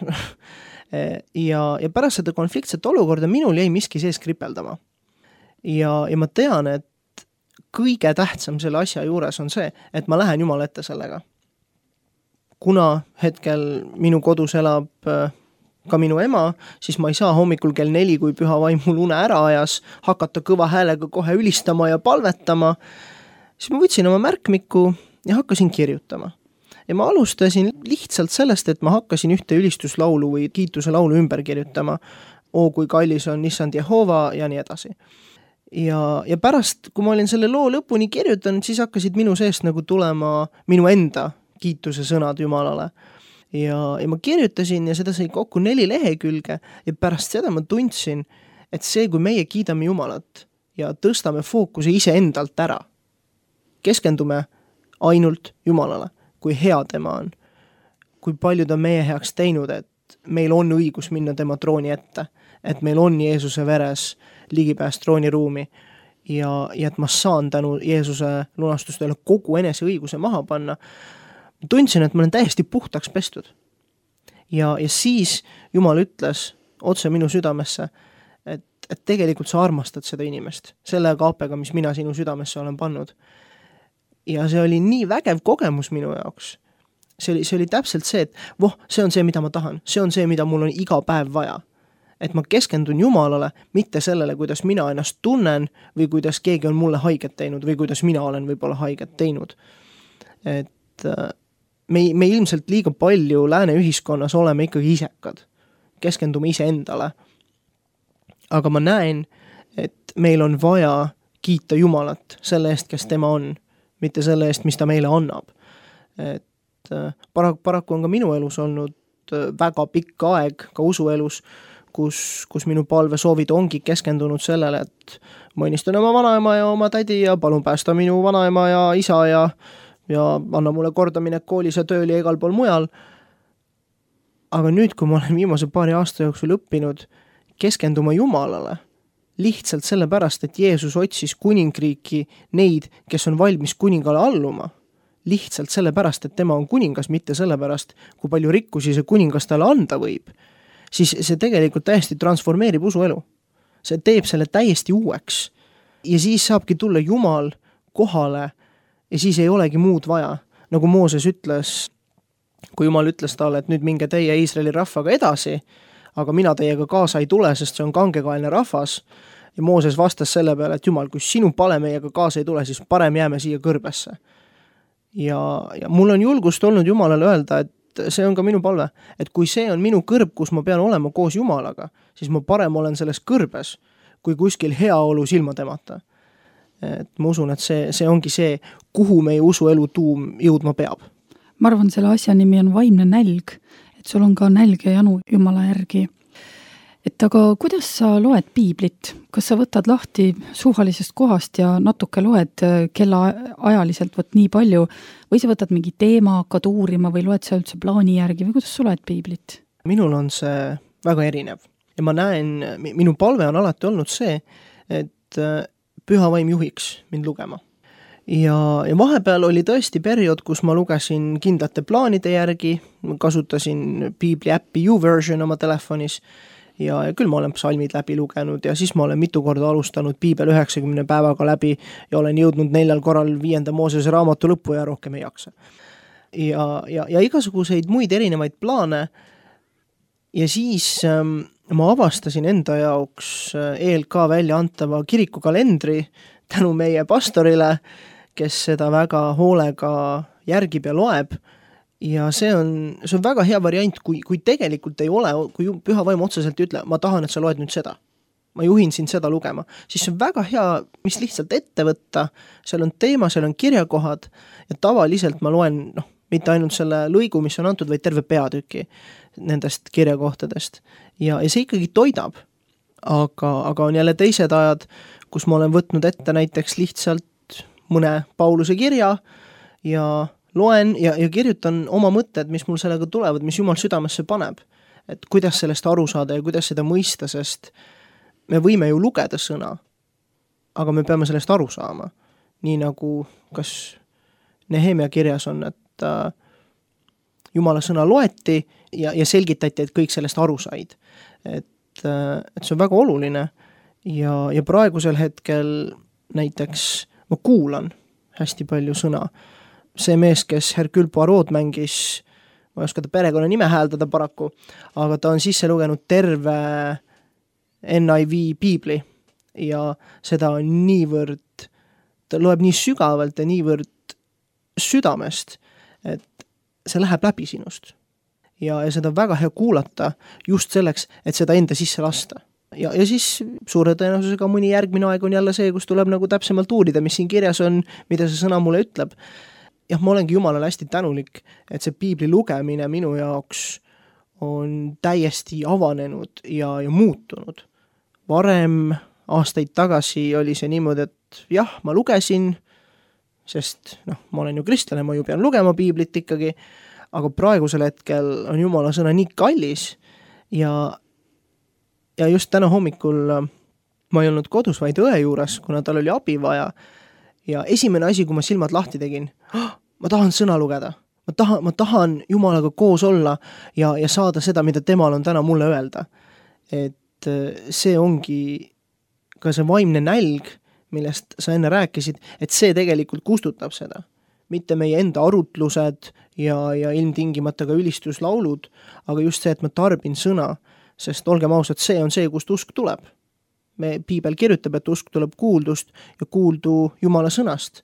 ja, ja pärast seda konfliktset olukorda minul jäi miski sees kripeldama. Ja, ja ma tean, et kõige tähtsam selle asja juures on see, et ma lähen Jumala ette sellega. Kuna hetkel minu kodus elab ka minu ema, siis ma ei saa hommikul kell neli, kui püha vaim mul une ära ajas, hakata kõva häälega kohe ülistama ja palvetama. Siis ma võtsin oma märkmiku ja hakkasin kirjutama. Ja ma alustasin lihtsalt sellest, et ma hakkasin ühte ülistuslaulu või kiituse laulu ümber kirjutama. Oo, kui kallis on Issand Jehova ja nii edasi. Ja, ja pärast, kui ma olin selle loo lõpuni kirjutanud, siis hakkasid minu seest nagu tulema minu enda kiituse sõnad Jumalale. Ja, ja ma kirjutasin ja seda sai kokku neli lehekülge ja pärast seda ma tundsin, et see, kui meie kiidame Jumalat ja tõstame fookuse ise endalt ära, keskendume ainult Jumalale, kui hea tema on, kui palju ta meie heaks teinud, et meil on õigus minna tema trooni ette, et meil on Jeesuse veres ligipääs trooniruumi ja, ja et ma saan tänu Jeesuse lunastustele kogu enese õiguse maha panna. Ma tundsin, et ma olen täiesti puhtaks pestud. Ja, ja siis Jumal ütles otse minu südamesse, et, et tegelikult sa armastad seda inimest, selle kaapega, mis mina sinu südamesse olen pannud. Ja see oli nii vägev kogemus minu jaoks. See oli, see oli täpselt see, et voh, see on see, mida ma tahan. See on see, mida mul on iga päev vaja. Et ma keskendun Jumalale, mitte sellele, kuidas mina ennast tunnen või kuidas keegi on mulle haiget teinud või kuidas mina olen võib-olla haiget teinud. Et me, me ilmselt liiga palju lääne ühiskonnas oleme ikkagi isekad. Keskendume ise endale. Aga ma näen, et meil on vaja kiita Jumalat selle eest, kes tema on, mitte selle eest, mis ta meile annab. Et parak, paraku on ka minu elus olnud väga pikk aeg, ka usuelus, kus, kus minu palvesoovid ongi keskendunud sellele, et ma õnnistan oma vanaema ja oma tädi ja palun päästa minu vanaema ja isa ja, ja anna mulle kordaminek koolis ja tööl ja igal pool mujal. Aga nüüd, kui ma olen viimase paari aasta jooksul õppinud keskenduma Jumalale, lihtsalt sellepärast, et Jeesus otsis kuningriiki neid, kes on valmis kuningale alluma. Lihtsalt sellepärast, et tema on kuningas, mitte sellepärast, kui palju rikkusi see kuningas talle anda võib. Siis see tegelikult täiesti transformeerib usuelu. See teeb selle täiesti uueks. Ja siis saabki tulla Jumal kohale ja siis ei olegi muud vaja. Nagu Mooses ütles, kui Jumal ütles talle, et nüüd minge teie Iisraeli rahvaga edasi, aga mina teiega kaasa ei tule, sest see on kangekaelne rahvas. Ja Mooses vastas selle peale, et Jumal, kui sinu pale meiega kaasa ei tule, siis parem jääme siia kõrbesse. Ja, ja mul on julgust olnud Jumalale öelda, et see on ka minu palve, et kui see on minu kõrb, kus ma pean olema koos Jumalaga, siis ma parem olen selles kõrbes, kui kuskil heaolu silma temata. Et ma usun, et see, see ongi see, kuhu meie usuelu tuum jõudma peab. ma arvan, selle asja nimi on vaimne nälg, et sul on ka nälg ja janu Jumala järgi. Et aga kuidas sa loed piiblit? Kas sa võtad lahti suvalisest kohast ja natuke loed kella ajaliselt võt nii palju või sa võtad mingi teema, hakkad uurima või loed sa üldse plaani järgi või kuidas sa loed piiblit? Minul on see väga erinev ja ma näen, minu palve on alati olnud see, et püha vaim juhiks mind lugema. Ja, ja vahepeal oli tõesti periood, kus ma lugesin kindlate plaanide järgi, kasutasin piibli äppi YouVersion oma telefonis ja, ja küll ma olen psalmid läbi lugenud ja siis ma olen mitu korda alustanud piibel üheksakümne päevaga läbi ja olen jõudnud neljal korral viienda Moosese raamatu lõppu ja rohkem ei jaksa. Ja, ja, ja igasuguseid muid erinevaid plaane ja siis ähm, ma avastasin enda jaoks E L K välja antava kirikukalendri tänu meie pastorile, kes seda väga hoolega järgib ja loeb. Ja see on, see on väga hea variant, kui, kui tegelikult ei ole, kui püha vaim otseselt ütle, ma tahan, et sa loed nüüd seda. Ma juhin sind seda lugema. Siis see on väga hea, mis lihtsalt ette võtta. Seal on teema, seal on kirjakohad ja tavaliselt ma loen, noh, mitte ainult selle lõigu, mis on antud, vaid terve peatüki nendest kirjakohtadest. Ja, ja see ikkagi toidab. Aga, aga on jälle teised ajad, kus ma olen võtnud ette näiteks lihtsalt mõne Pauluse kirja ja loen ja, ja kirjutan oma mõtted, mis mul sellega tulevad, mis Jumal südamesse paneb. Et kuidas sellest aru saada ja kuidas seda mõista, sest me võime ju lugeda sõna, aga me peame sellest aru saama. Nii nagu kas Nehemia kirjas on, et äh, Jumala sõna loeti ja, ja selgitati, et kõik sellest aru said. Et, äh, et see on väga oluline ja, ja praegusel hetkel näiteks ma kuulan hästi palju sõna. See mees, kes Hercule Poirot mängis, ma ei oska ta perekonna nime hääldada paraku, aga ta on sisse lugenud terve N I V piibli ja seda on niivõrd, ta loeb nii sügavalt ja niivõrd südamest, et see läheb läbi sinust. Ja, ja seda on väga hea kuulata just selleks, et seda enda sisse lasta. Ja, ja siis suure tõenäosusega mõni järgmine aeg on jälle see, kus tuleb nagu täpsemalt uurida, mis siin kirjas on, mida see sõna mulle ütleb. Jah, ma olengi Jumalale hästi tänulik, et see piibli lugemine minu jaoks on täiesti avanenud ja, ja muutunud. Varem aastaid tagasi oli see niimoodi, et jah, ma lugesin, sest noh, ma olen ju kristlane, ma ju pean lugema piiblit ikkagi, aga praegusel hetkel on Jumala sõna nii kallis ja, ja just täna hommikul ma ei olnud kodus, vaid õe juures, kuna tal oli abi vaja. Ja esimene asi, kui ma silmad lahti tegin, oh, ma tahan sõna lugeda. Ma tahan, ma tahan Jumalaga koos olla ja, ja saada seda, mida temal on täna mulle öelda. Et see ongi ka see vaimne nälg, millest sa enne rääkisid, et see tegelikult kustutab seda. Mitte meie enda arutlused ja, ja ilmtingimata ka ülistuslaulud, aga just see, et ma tarbin sõna, sest olgem ausad, see on see, kust usk tuleb. Me piibel kirjutab, et usk tuleb kuuldust ja kuuldu Jumala sõnast.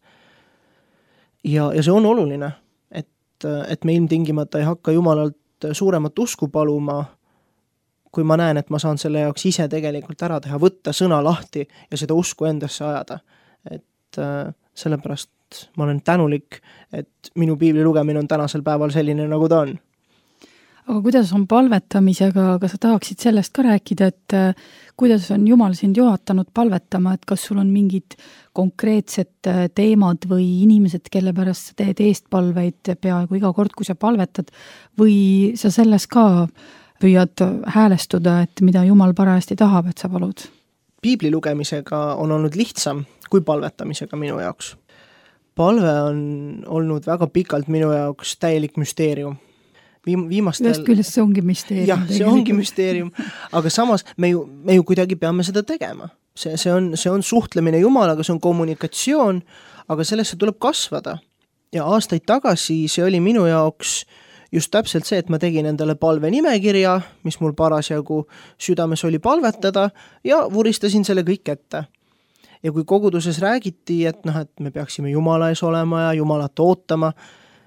Ja, ja see on oluline, et, et me ilmtingimata ei hakka Jumalalt suuremat usku paluma, kui ma näen, et ma saan selle jaoks ise tegelikult ära teha, võtta sõna lahti ja seda usku endasse ajada. Et äh, sellepärast ma olen tänulik, et minu piibli lugemine on tänasel päeval selline, nagu ta on. Aga kuidas on palvetamisega, kas sa tahaksid sellest ka rääkida, et kuidas on Jumal sind juhatanud palvetama, et kas sul on mingid konkreetsed teemad või inimesed, kelle pärast sa teed eestpalveid peaaegu iga kord, kui sa palvetad, või sa selles ka püüad häälestuda, et mida Jumal parajasti tahab, et sa palud? Piibli lugemisega on olnud lihtsam kui palvetamisega minu jaoks. Palve on olnud väga pikalt minu jaoks täielik müsteerium. Viim, viimastel... Ühest küljest see ongi müsteerium. Jah, see ongi müsteerium, aga samas me ju, me ju kuidagi peame seda tegema. See, see, on, see on suhtlemine Jumalaga, see on kommunikatsioon, aga sellesse tuleb kasvada. Ja aastaid tagasi see oli minu jaoks just täpselt see, et ma tegin endale palve nimekirja, mis mul parasjagu südames oli palvetada ja vuristasin selle kõik ette. Ja kui koguduses räägiti, et, noh, et me peaksime Jumala ees olema ja Jumalat ootama,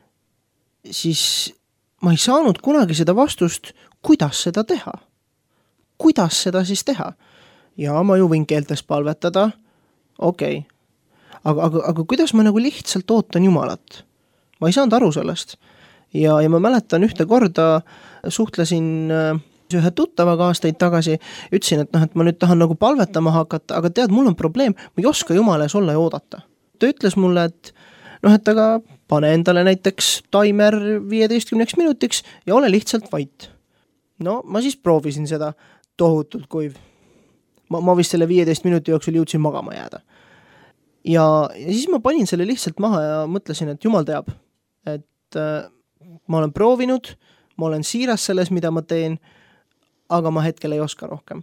siis ma ei saanud kunagi seda vastust, kuidas seda teha. Kuidas seda siis teha? Ja ma ju võin keeltes palvetada, okei. Okay. Aga, aga, aga kuidas ma nagu lihtsalt ootan Jumalat? Ma ei saanud aru sellest. ja, ja ma mäletan ühte korda suhtlesin ühe tuttavaga aastaid tagasi, ütlesin, et noh, et ma nüüd tahan nagu palvetama hakata, aga tead, mul on probleem, ma ei oska Jumala ees olla ja oodata. Ta ütles mulle, et noh, et aga pane endale näiteks taimer viieteistkümneks minutiks ja ole lihtsalt vait. No ma siis proovisin seda tohutult kuiv. Ma, ma vist selle viieteist minuti jooksul jõudsin magama jääda. Ja, ja siis ma panin selle lihtsalt maha ja mõtlesin, et Jumal teab, et äh, ma olen proovinud, ma olen siiras selles, mida ma teen, aga ma hetkel ei oska rohkem.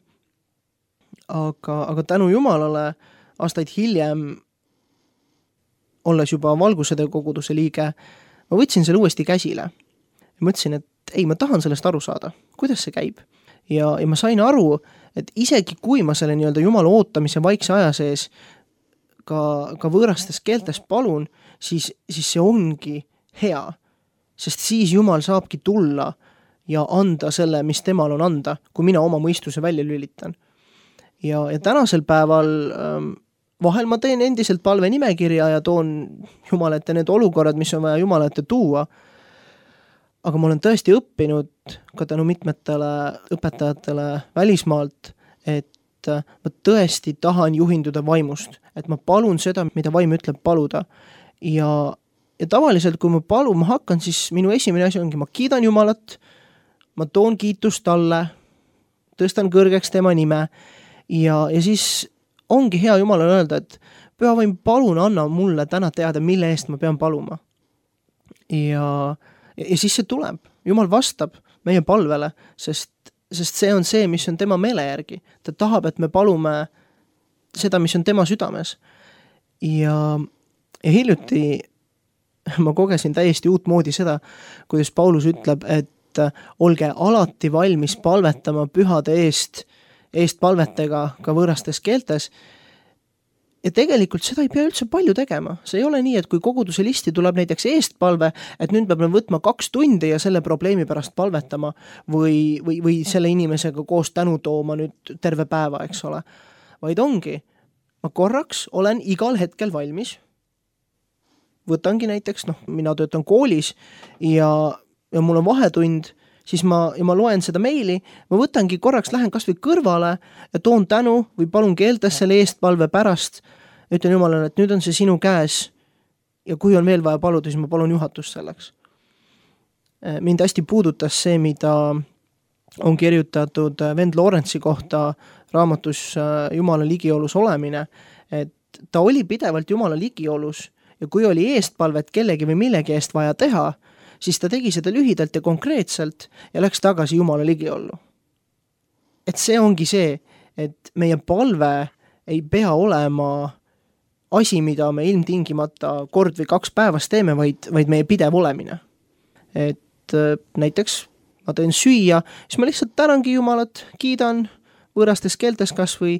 Aga, aga tänu Jumalale aastaid hiljem, olles juba valgusede koguduse liige, ma võtsin selle uuesti käsile. Ja mõtlesin, et ei, ma tahan sellest aru saada. Kuidas see käib? Ja, ja ma sain aru, et isegi kui ma selle nii-öelda Jumala ootamise vaikse aja sees ka, ka võõrastes keeltes palun, siis, siis see ongi hea. Sest siis Jumal saabki tulla ja anda selle, mis temal on anda, kui mina oma mõistuse välja lülitan. Ja, ja tänasel päeval ähm, vahel ma teen endiselt palve nimekirja ja toon Jumala ette need olukorrad, mis on vaja Jumala ette tuua. Aga ma olen tõesti õppinud ka tänu mitmetele õpetajatele välismaalt, et ma tõesti tahan juhinduda vaimust, et ma palun seda, mida vaim ütleb paluda. Ja, ja tavaliselt, kui ma paluma hakkan, siis minu esimene asi ongi, ma kiidan Jumalat, ma toon kiitust talle, tõstan kõrgeks tema nime ja, ja siis ongi hea Jumalale öelda, et püha vaim, palun anna mulle täna teada, mille eest ma pean paluma. Ja, ja siis see tuleb. Jumal vastab meie palvele, sest, sest see on see, mis on tema meele järgi. Ta tahab, et me palume seda, mis on tema südames. Ja, ja hiljuti ma kogesin täiesti uut moodi seda, kuidas Paulus ütleb, et olge alati valmis palvetama pühade eest, eest palvetega ka võõrastes keeltes. Ja tegelikult seda ei pea üldse palju tegema. See ei ole nii, et kui koguduse listi tuleb näiteks eestpalve, et nüüd peab võtma kaks tundi ja selle probleemi pärast palvetama või, või, või selle inimesega koos tänu tooma nüüd terve päeva, eks ole. Vaid ongi, ma korraks olen igal hetkel valmis. Võtangi näiteks, noh, mina töötan koolis ja, ja mul on vahetund, siis ma, ja ma loen seda meili, ma võtangi korraks, lähen kas või kõrvale ja toon tänu või palun keeltes selle eestpalve pärast, ütlen Jumalale, et nüüd on see sinu käes ja kui on veel vaja paluda, siis ma palun juhatust selleks. Mind hästi puudutas see, mida on kirjutatud vend Lorentsi kohta raamatus Jumala ligiolus olemine, et ta oli pidevalt Jumala ligiolus ja kui oli eestpalvet kellegi või millegi eest vaja teha, siis ta tegi seda lühidalt ja konkreetselt ja läks tagasi Jumala ligiollu. Et see ongi see, et meie palve ei pea olema asi, mida me ilmtingimata kord või kaks päevas teeme, vaid, vaid meie pidev olemine. Et näiteks ma teen süüa, siis ma lihtsalt tänangi Jumalat, kiidan võõrastes keeltes kas või.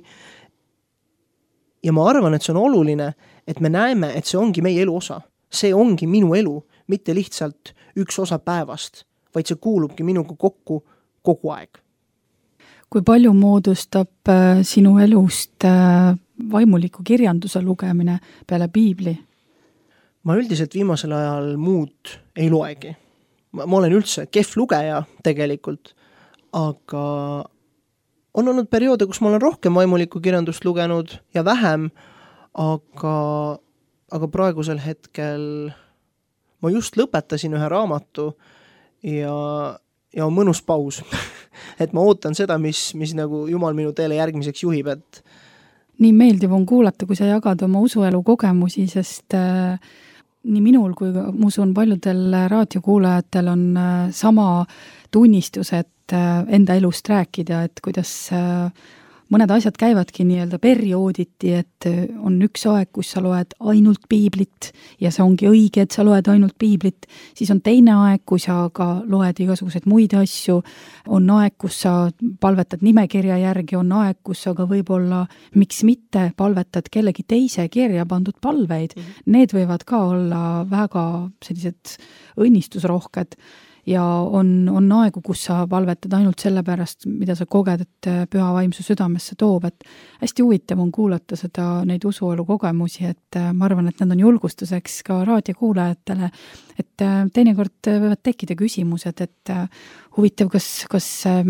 Ja ma arvan, et see on oluline, et me näeme, et see ongi meie elu osa. See ongi minu elu, mitte lihtsalt üks osa päevast, vaid see kuulubki minuga kokku kogu aeg. Kui palju moodustab sinu elust vaimuliku kirjanduse lugemine peale piibli? Ma üldiselt viimasel ajal muud ei loegi. Ma, ma olen üldse kehv lugeja tegelikult, aga on olnud perioode, kus ma olen rohkem vaimulikku kirjandust lugenud ja vähem, aga, aga praegusel hetkel ma just lõpetasin ühe raamatu ja, ja on mõnus paus. Et ma ootan seda, mis, mis nagu Jumal minu teele järgmiseks juhib, et nii meeldiv on kuulata, kui sa jagad oma usuelu kogemusi, sest äh, nii minul kui ma usun paljudel raadiokuulajatel on äh, sama tunnistus, et äh, enda elust rääkida, et kuidas äh, mõned asjad käivadki nii-öelda periooditi, et on üks aeg, kus sa loed ainult piiblit ja see ongi õige, et sa loed ainult piiblit, siis on teine aeg, kui sa ka loed igasuguseid muid asju, on aeg, kus sa palvetad nimekirja järgi, on aeg, kus sa ka võib-olla, miks mitte, palvetad kellegi teise kirja pandud palveid. Mm-hmm. Need võivad ka olla väga sellised õnnistusrohked ja on, on aegu, kus sa valvetad ainult selle pärast, mida sa koged, et püha vaim su südamesse toob, et hästi huvitav on kuulata seda, neid usuelu kogemusi, et ma arvan, et need on julgustuseks ka raadiokuulajatele, et teinekord võivad tekkida küsimused, et huvitav, kas, kas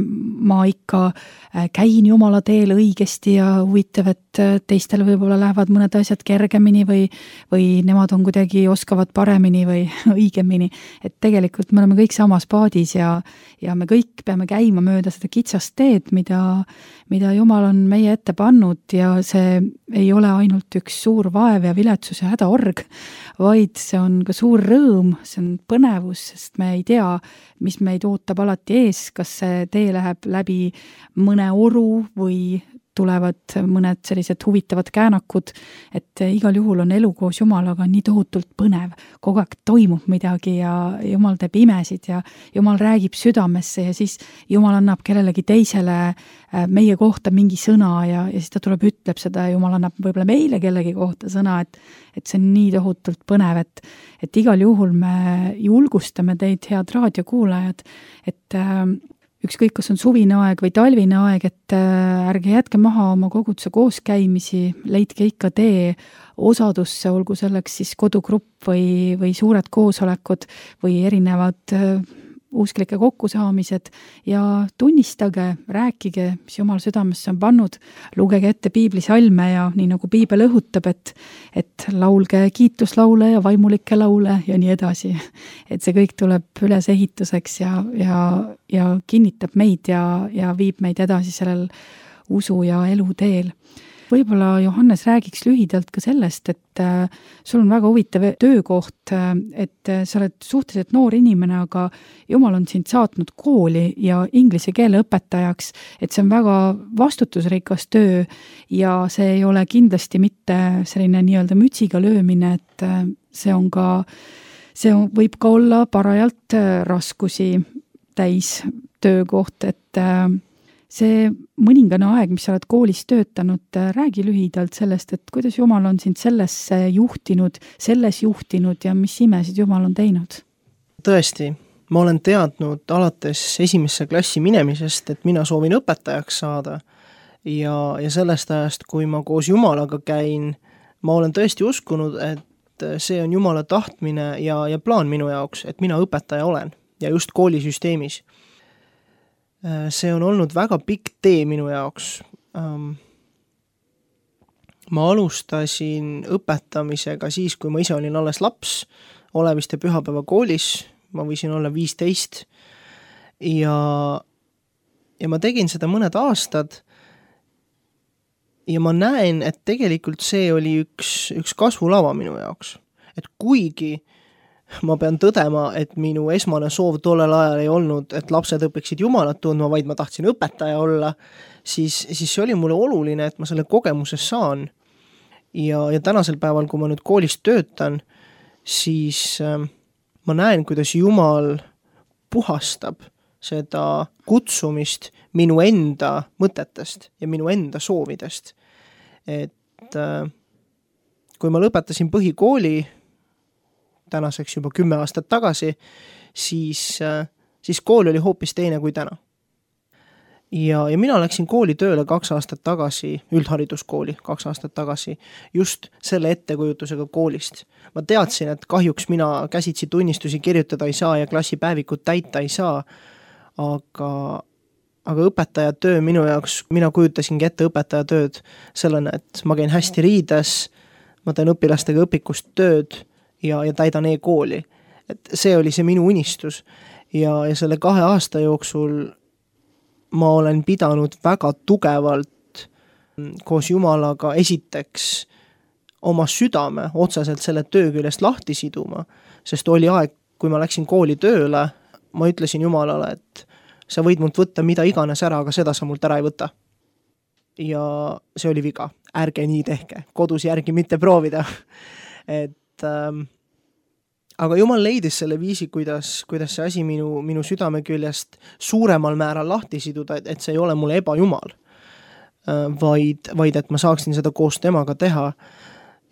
ma ikka käin Jumala teel õigesti ja huvitav, et teistel võib-olla lähevad mõned asjad kergemini või, või nemad on kuidagi oskavad paremini või õigemini. Et tegelikult me oleme kõik samas paadis ja, ja me kõik peame käima mööda seda kitsast teed, mida, mida Jumal on meie ette pannud ja see ei ole ainult üks suur vaev ja viletsus ja hädaorg, vaid see on ka suur rõõm, see on põnevus, sest me ei tea, mis meid ootab alati ees, kas see tee läheb läbi mõne oru või tulevad mõned sellised huvitavad käänakud, et igal juhul on elu koos Jumalaga nii tohutult põnev, kogu aeg toimub midagi ja Jumal teeb imesid ja Jumal räägib südamesse ja siis Jumal annab kellelegi teisele meie kohta mingi sõna ja, ja siis ta tuleb, ütleb seda ja Jumal annab võib-olla meile kellegi kohta sõna, et, et see on nii tohutult põnev, et, et igal juhul me julgustame teid, head raadiokuulajad, et ükskõik, kas on suvine aeg või talvine aeg, et ärge jätke maha oma koguduse kooskäimisi, leidke ikka tee osadusse, olgu selleks siis kodugrupp või, või suured koosolekud või erinevad usklike kokkusaamised ja tunnistage, rääkige, mis Jumal südamesse on pannud, lugege ette piiblisalme ja nii nagu piibel õhutab, et, et laulge kiituslaule ja vaimulikke laule ja nii edasi. Et see kõik tuleb üles ehituseks ja, ja, ja kinnitab meid ja, ja viib meid edasi sellel usu ja elu teel. Võib-olla Johannes räägiks lühidalt ka sellest, et äh, sul on väga huvitav töökoht, äh, et äh, sa oled suhteliselt noor inimene, aga Jumal on sind saatnud kooli ja inglise keele õpetajaks, et see on väga vastutusrikas töö ja see ei ole kindlasti mitte selline nii-öelda mütsiga löömine, et äh, see on ka, see on, võib ka olla parajalt äh, raskusi täis töökoht, et äh, see mõningane aeg, mis sa oled koolis töötanud, räägi lühidalt sellest, et kuidas Jumal on sind sellesse juhtinud, selles juhtinud ja mis imesid Jumal on teinud? Tõesti, ma olen teadnud alates esimesse klassi minemisest, et mina soovin õpetajaks saada ja, ja sellest ajast, kui ma koos Jumalaga käin, ma olen tõesti uskunud, et see on Jumala tahtmine ja, ja plaan minu jaoks, et mina õpetaja olen ja just koolisüsteemis. See on olnud väga pikk tee minu jaoks. Ma alustasin õpetamisega siis, kui ma ise olin alles laps, Oleviste pühapäeva koolis, ma võisin olla viisteist ja, ja ma tegin seda mõned aastad ja ma näen, et tegelikult see oli üks, üks kasvulava minu jaoks. Et kuigi ma pean tõdema, et minu esmane soov tollel ajal ei olnud, et lapsed õpiksid Jumalat tundma, vaid ma tahtsin õpetaja olla, siis, siis see oli mulle oluline, et ma selle kogemuse saan. Ja, ja tänasel päeval, kui ma nüüd koolis töötan, siis äh, ma näen, kuidas Jumal puhastab seda kutsumist minu enda mõtetest ja minu enda soovidest. Et äh, kui ma lõpetasin põhikooli, tänaseks juba kümme aastat tagasi, siis, siis kool oli hoopis teine kui täna. Ja, ja mina läksin kooli tööle kaks aastat tagasi, üldhariduskooli kaks aastat tagasi, just selle ettekujutusega koolist. Ma teadsin, et kahjuks mina käsitsi tunnistusi kirjutada ei saa ja klassipäevikut täita ei saa, aga, aga õpetaja töö minu jaoks, mina kujutasingi ette õpetaja tööd sellena, et ma käin hästi riides, ma teen õpilastega õpikust tööd, ja, ja täidan e-kooli. Et see oli see minu unistus ja, ja selle kahe aasta jooksul ma olen pidanud väga tugevalt koos Jumalaga esiteks oma südame otseselt selle töö küljest lahti siduma, sest oli aeg, kui ma läksin kooli tööle, ma ütlesin Jumalale, et sa võid mult võtta mida iganes ära, aga seda sa mult ära ei võta. Ja see oli viga. Ärge nii tehke. Kodus järgi mitte proovida. Et ähm, aga Jumal leidis selle viisi, kuidas, kuidas see asi minu, minu südame küljest suuremal määral lahti siduda, et, et see ei ole mulle ebajumal, äh, vaid, vaid et ma saaksin seda koos temaga teha.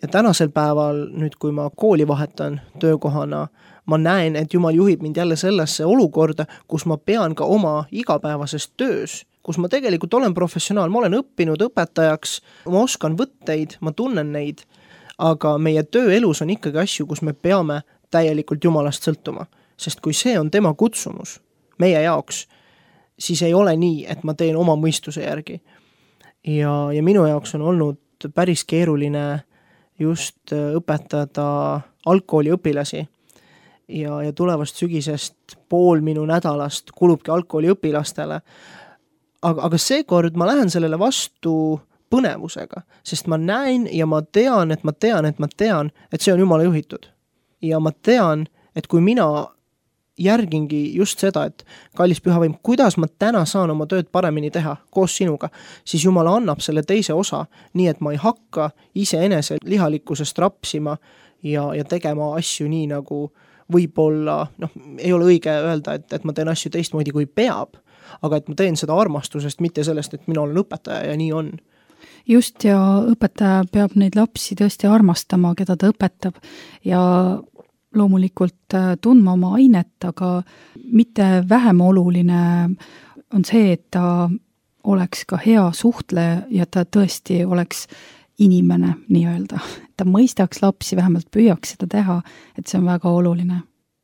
ja tänasel päeval, nüüd kui ma kooli vahetan töökohana, ma näen, et Jumal juhib mind jälle sellesse olukorda, kus ma pean ka oma igapäevases töös, kus ma tegelikult olen professionaal, ma olen õppinud õpetajaks, ma oskan võtteid, ma tunnen neid, aga meie tööelus on ikkagi asju, kus me peame täielikult Jumalast sõltuma. Sest kui see on tema kutsumus meie jaoks, siis ei ole nii, et ma teen oma mõistuse järgi. Ja, ja minu jaoks on olnud päris keeruline just õpetada algkooliõpilasi. Ja, ja tulevast sügisest pool minu nädalast kulubki algkooliõpilastele. Aga, aga seekord ma lähen sellele vastu põnevusega, sest ma näen ja ma tean, et ma tean, et ma tean, et see on Jumala juhitud. Ja ma tean, et kui mina järgingi just seda, et kallis pühavõim, kuidas ma täna saan oma tööd paremini teha koos sinuga, siis Jumal annab selle teise osa, nii et ma ei hakka iseenese lihalikkusest rapsima ja, ja tegema asju nii, nagu võib-olla, noh, ei ole õige öelda, et, et ma teen asju teistmoodi kui peab, aga et ma teen seda armastusest, mitte sellest, et mina olen õpetaja ja nii on. Just, ja õpetaja peab neid lapsi tõesti armastama, keda ta õpetab ja loomulikult tundma oma ainet, aga mitte vähem oluline on see, et ta oleks ka hea suhtleja ja ta tõesti oleks inimene nii-öelda. Ta mõistaks lapsi, vähemalt püüaks seda teha, et see on väga oluline.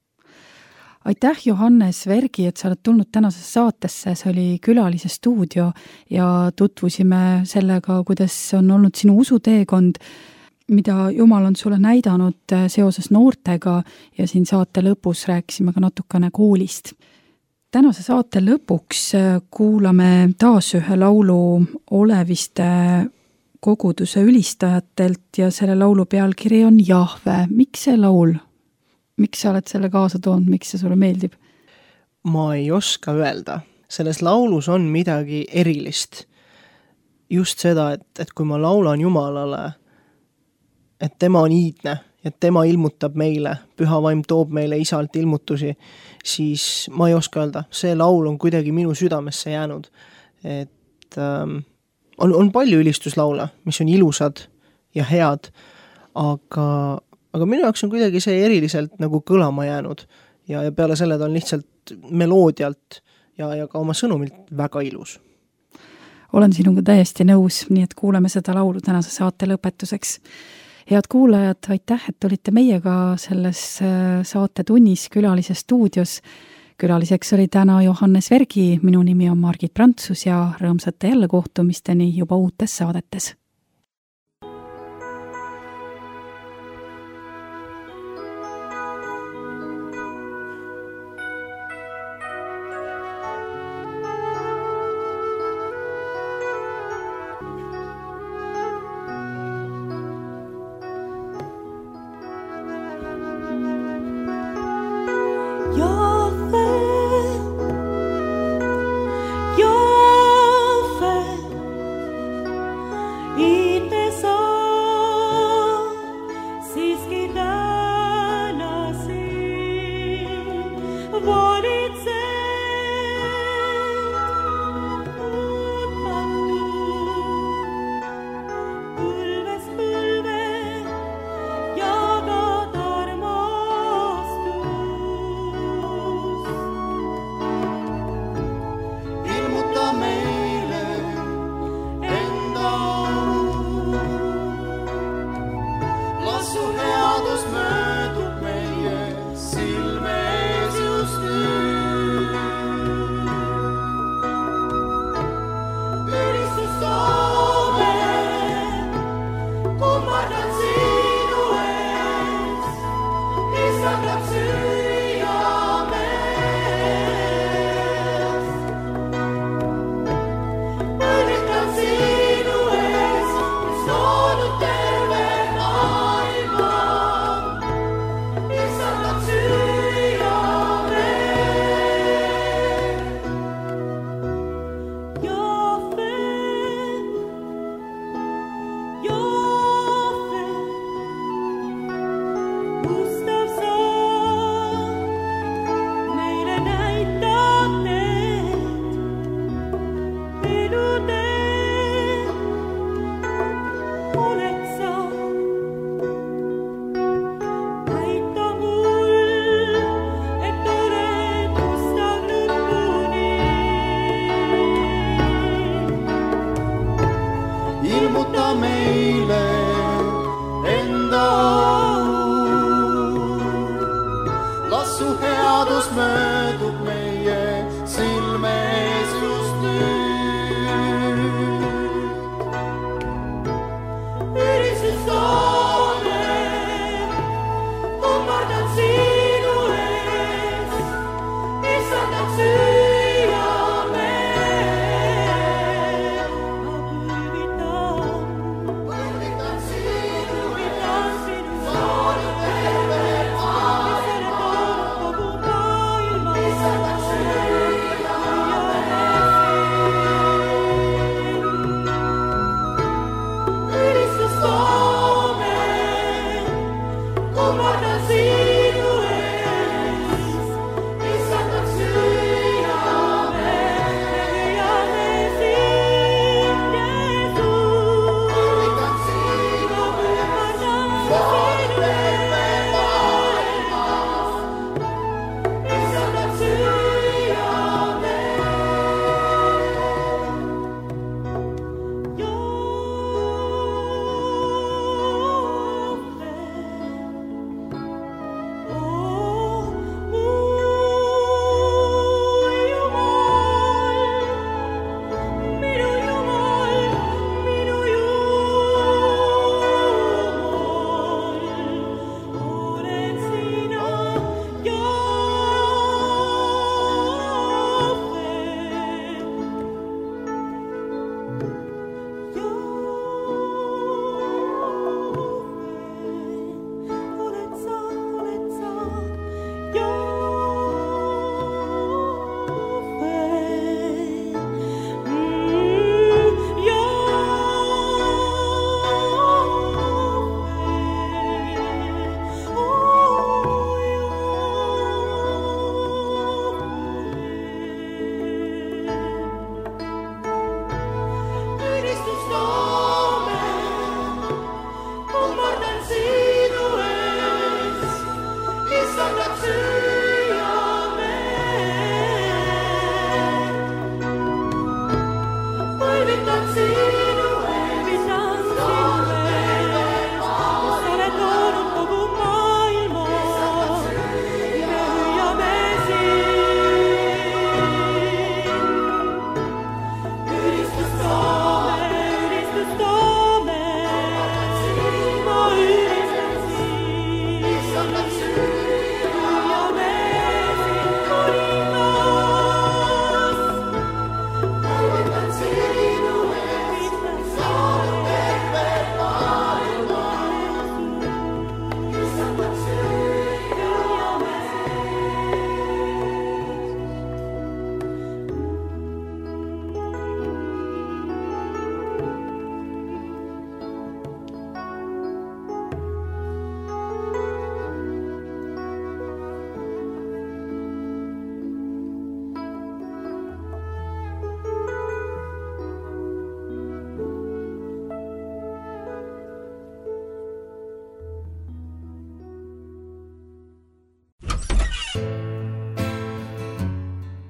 Aitäh, Johannes Vergi, et sa oled tulnud tänasesse saatesse, see oli Külalise stuudio ja tutvusime sellega, kuidas on olnud sinu usuteekond, mida Jumal on sulle näidanud seoses noortega ja siin saate lõpus rääkisime ka natukene koolist. Tänase saate lõpuks kuulame taas ühe laulu Oleviste koguduse ülistajatelt ja selle laulu pealkiri on Jahve. Miks see laul? Miks sa oled selle kaasa toonud? Miks see sulle meeldib? Ma ei oska öelda. Selles laulus on midagi erilist. Just seda, et, et kui ma laulan Jumalale, et tema on iidne ja tema ilmutab meile, püha vaim toob meile isalt ilmutusi, siis ma ei oska öelda. See laul on kuidagi minu südamesse jäänud. Et ähm, on, on palju ülistuslaule, mis on ilusad ja head, aga, aga minu jaoks on kuidagi see eriliselt nagu kõlama jäänud ja, ja peale selle ta on lihtsalt meloodialt ja, ja ka oma sõnumilt väga ilus. Olen sinuga täiesti nõus, nii et kuuleme seda laulu tänase saate lõpetuseks. Head kuulajad, aitäh, et olite meiega selles saate tunnis Külalise stuudios. Külaliseks oli täna Johannes Vergi, minu nimi on Margit Prantsus ja rõõmsate jälle kohtumisteni juba uutes saadetes.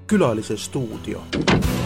Külalise stuudio.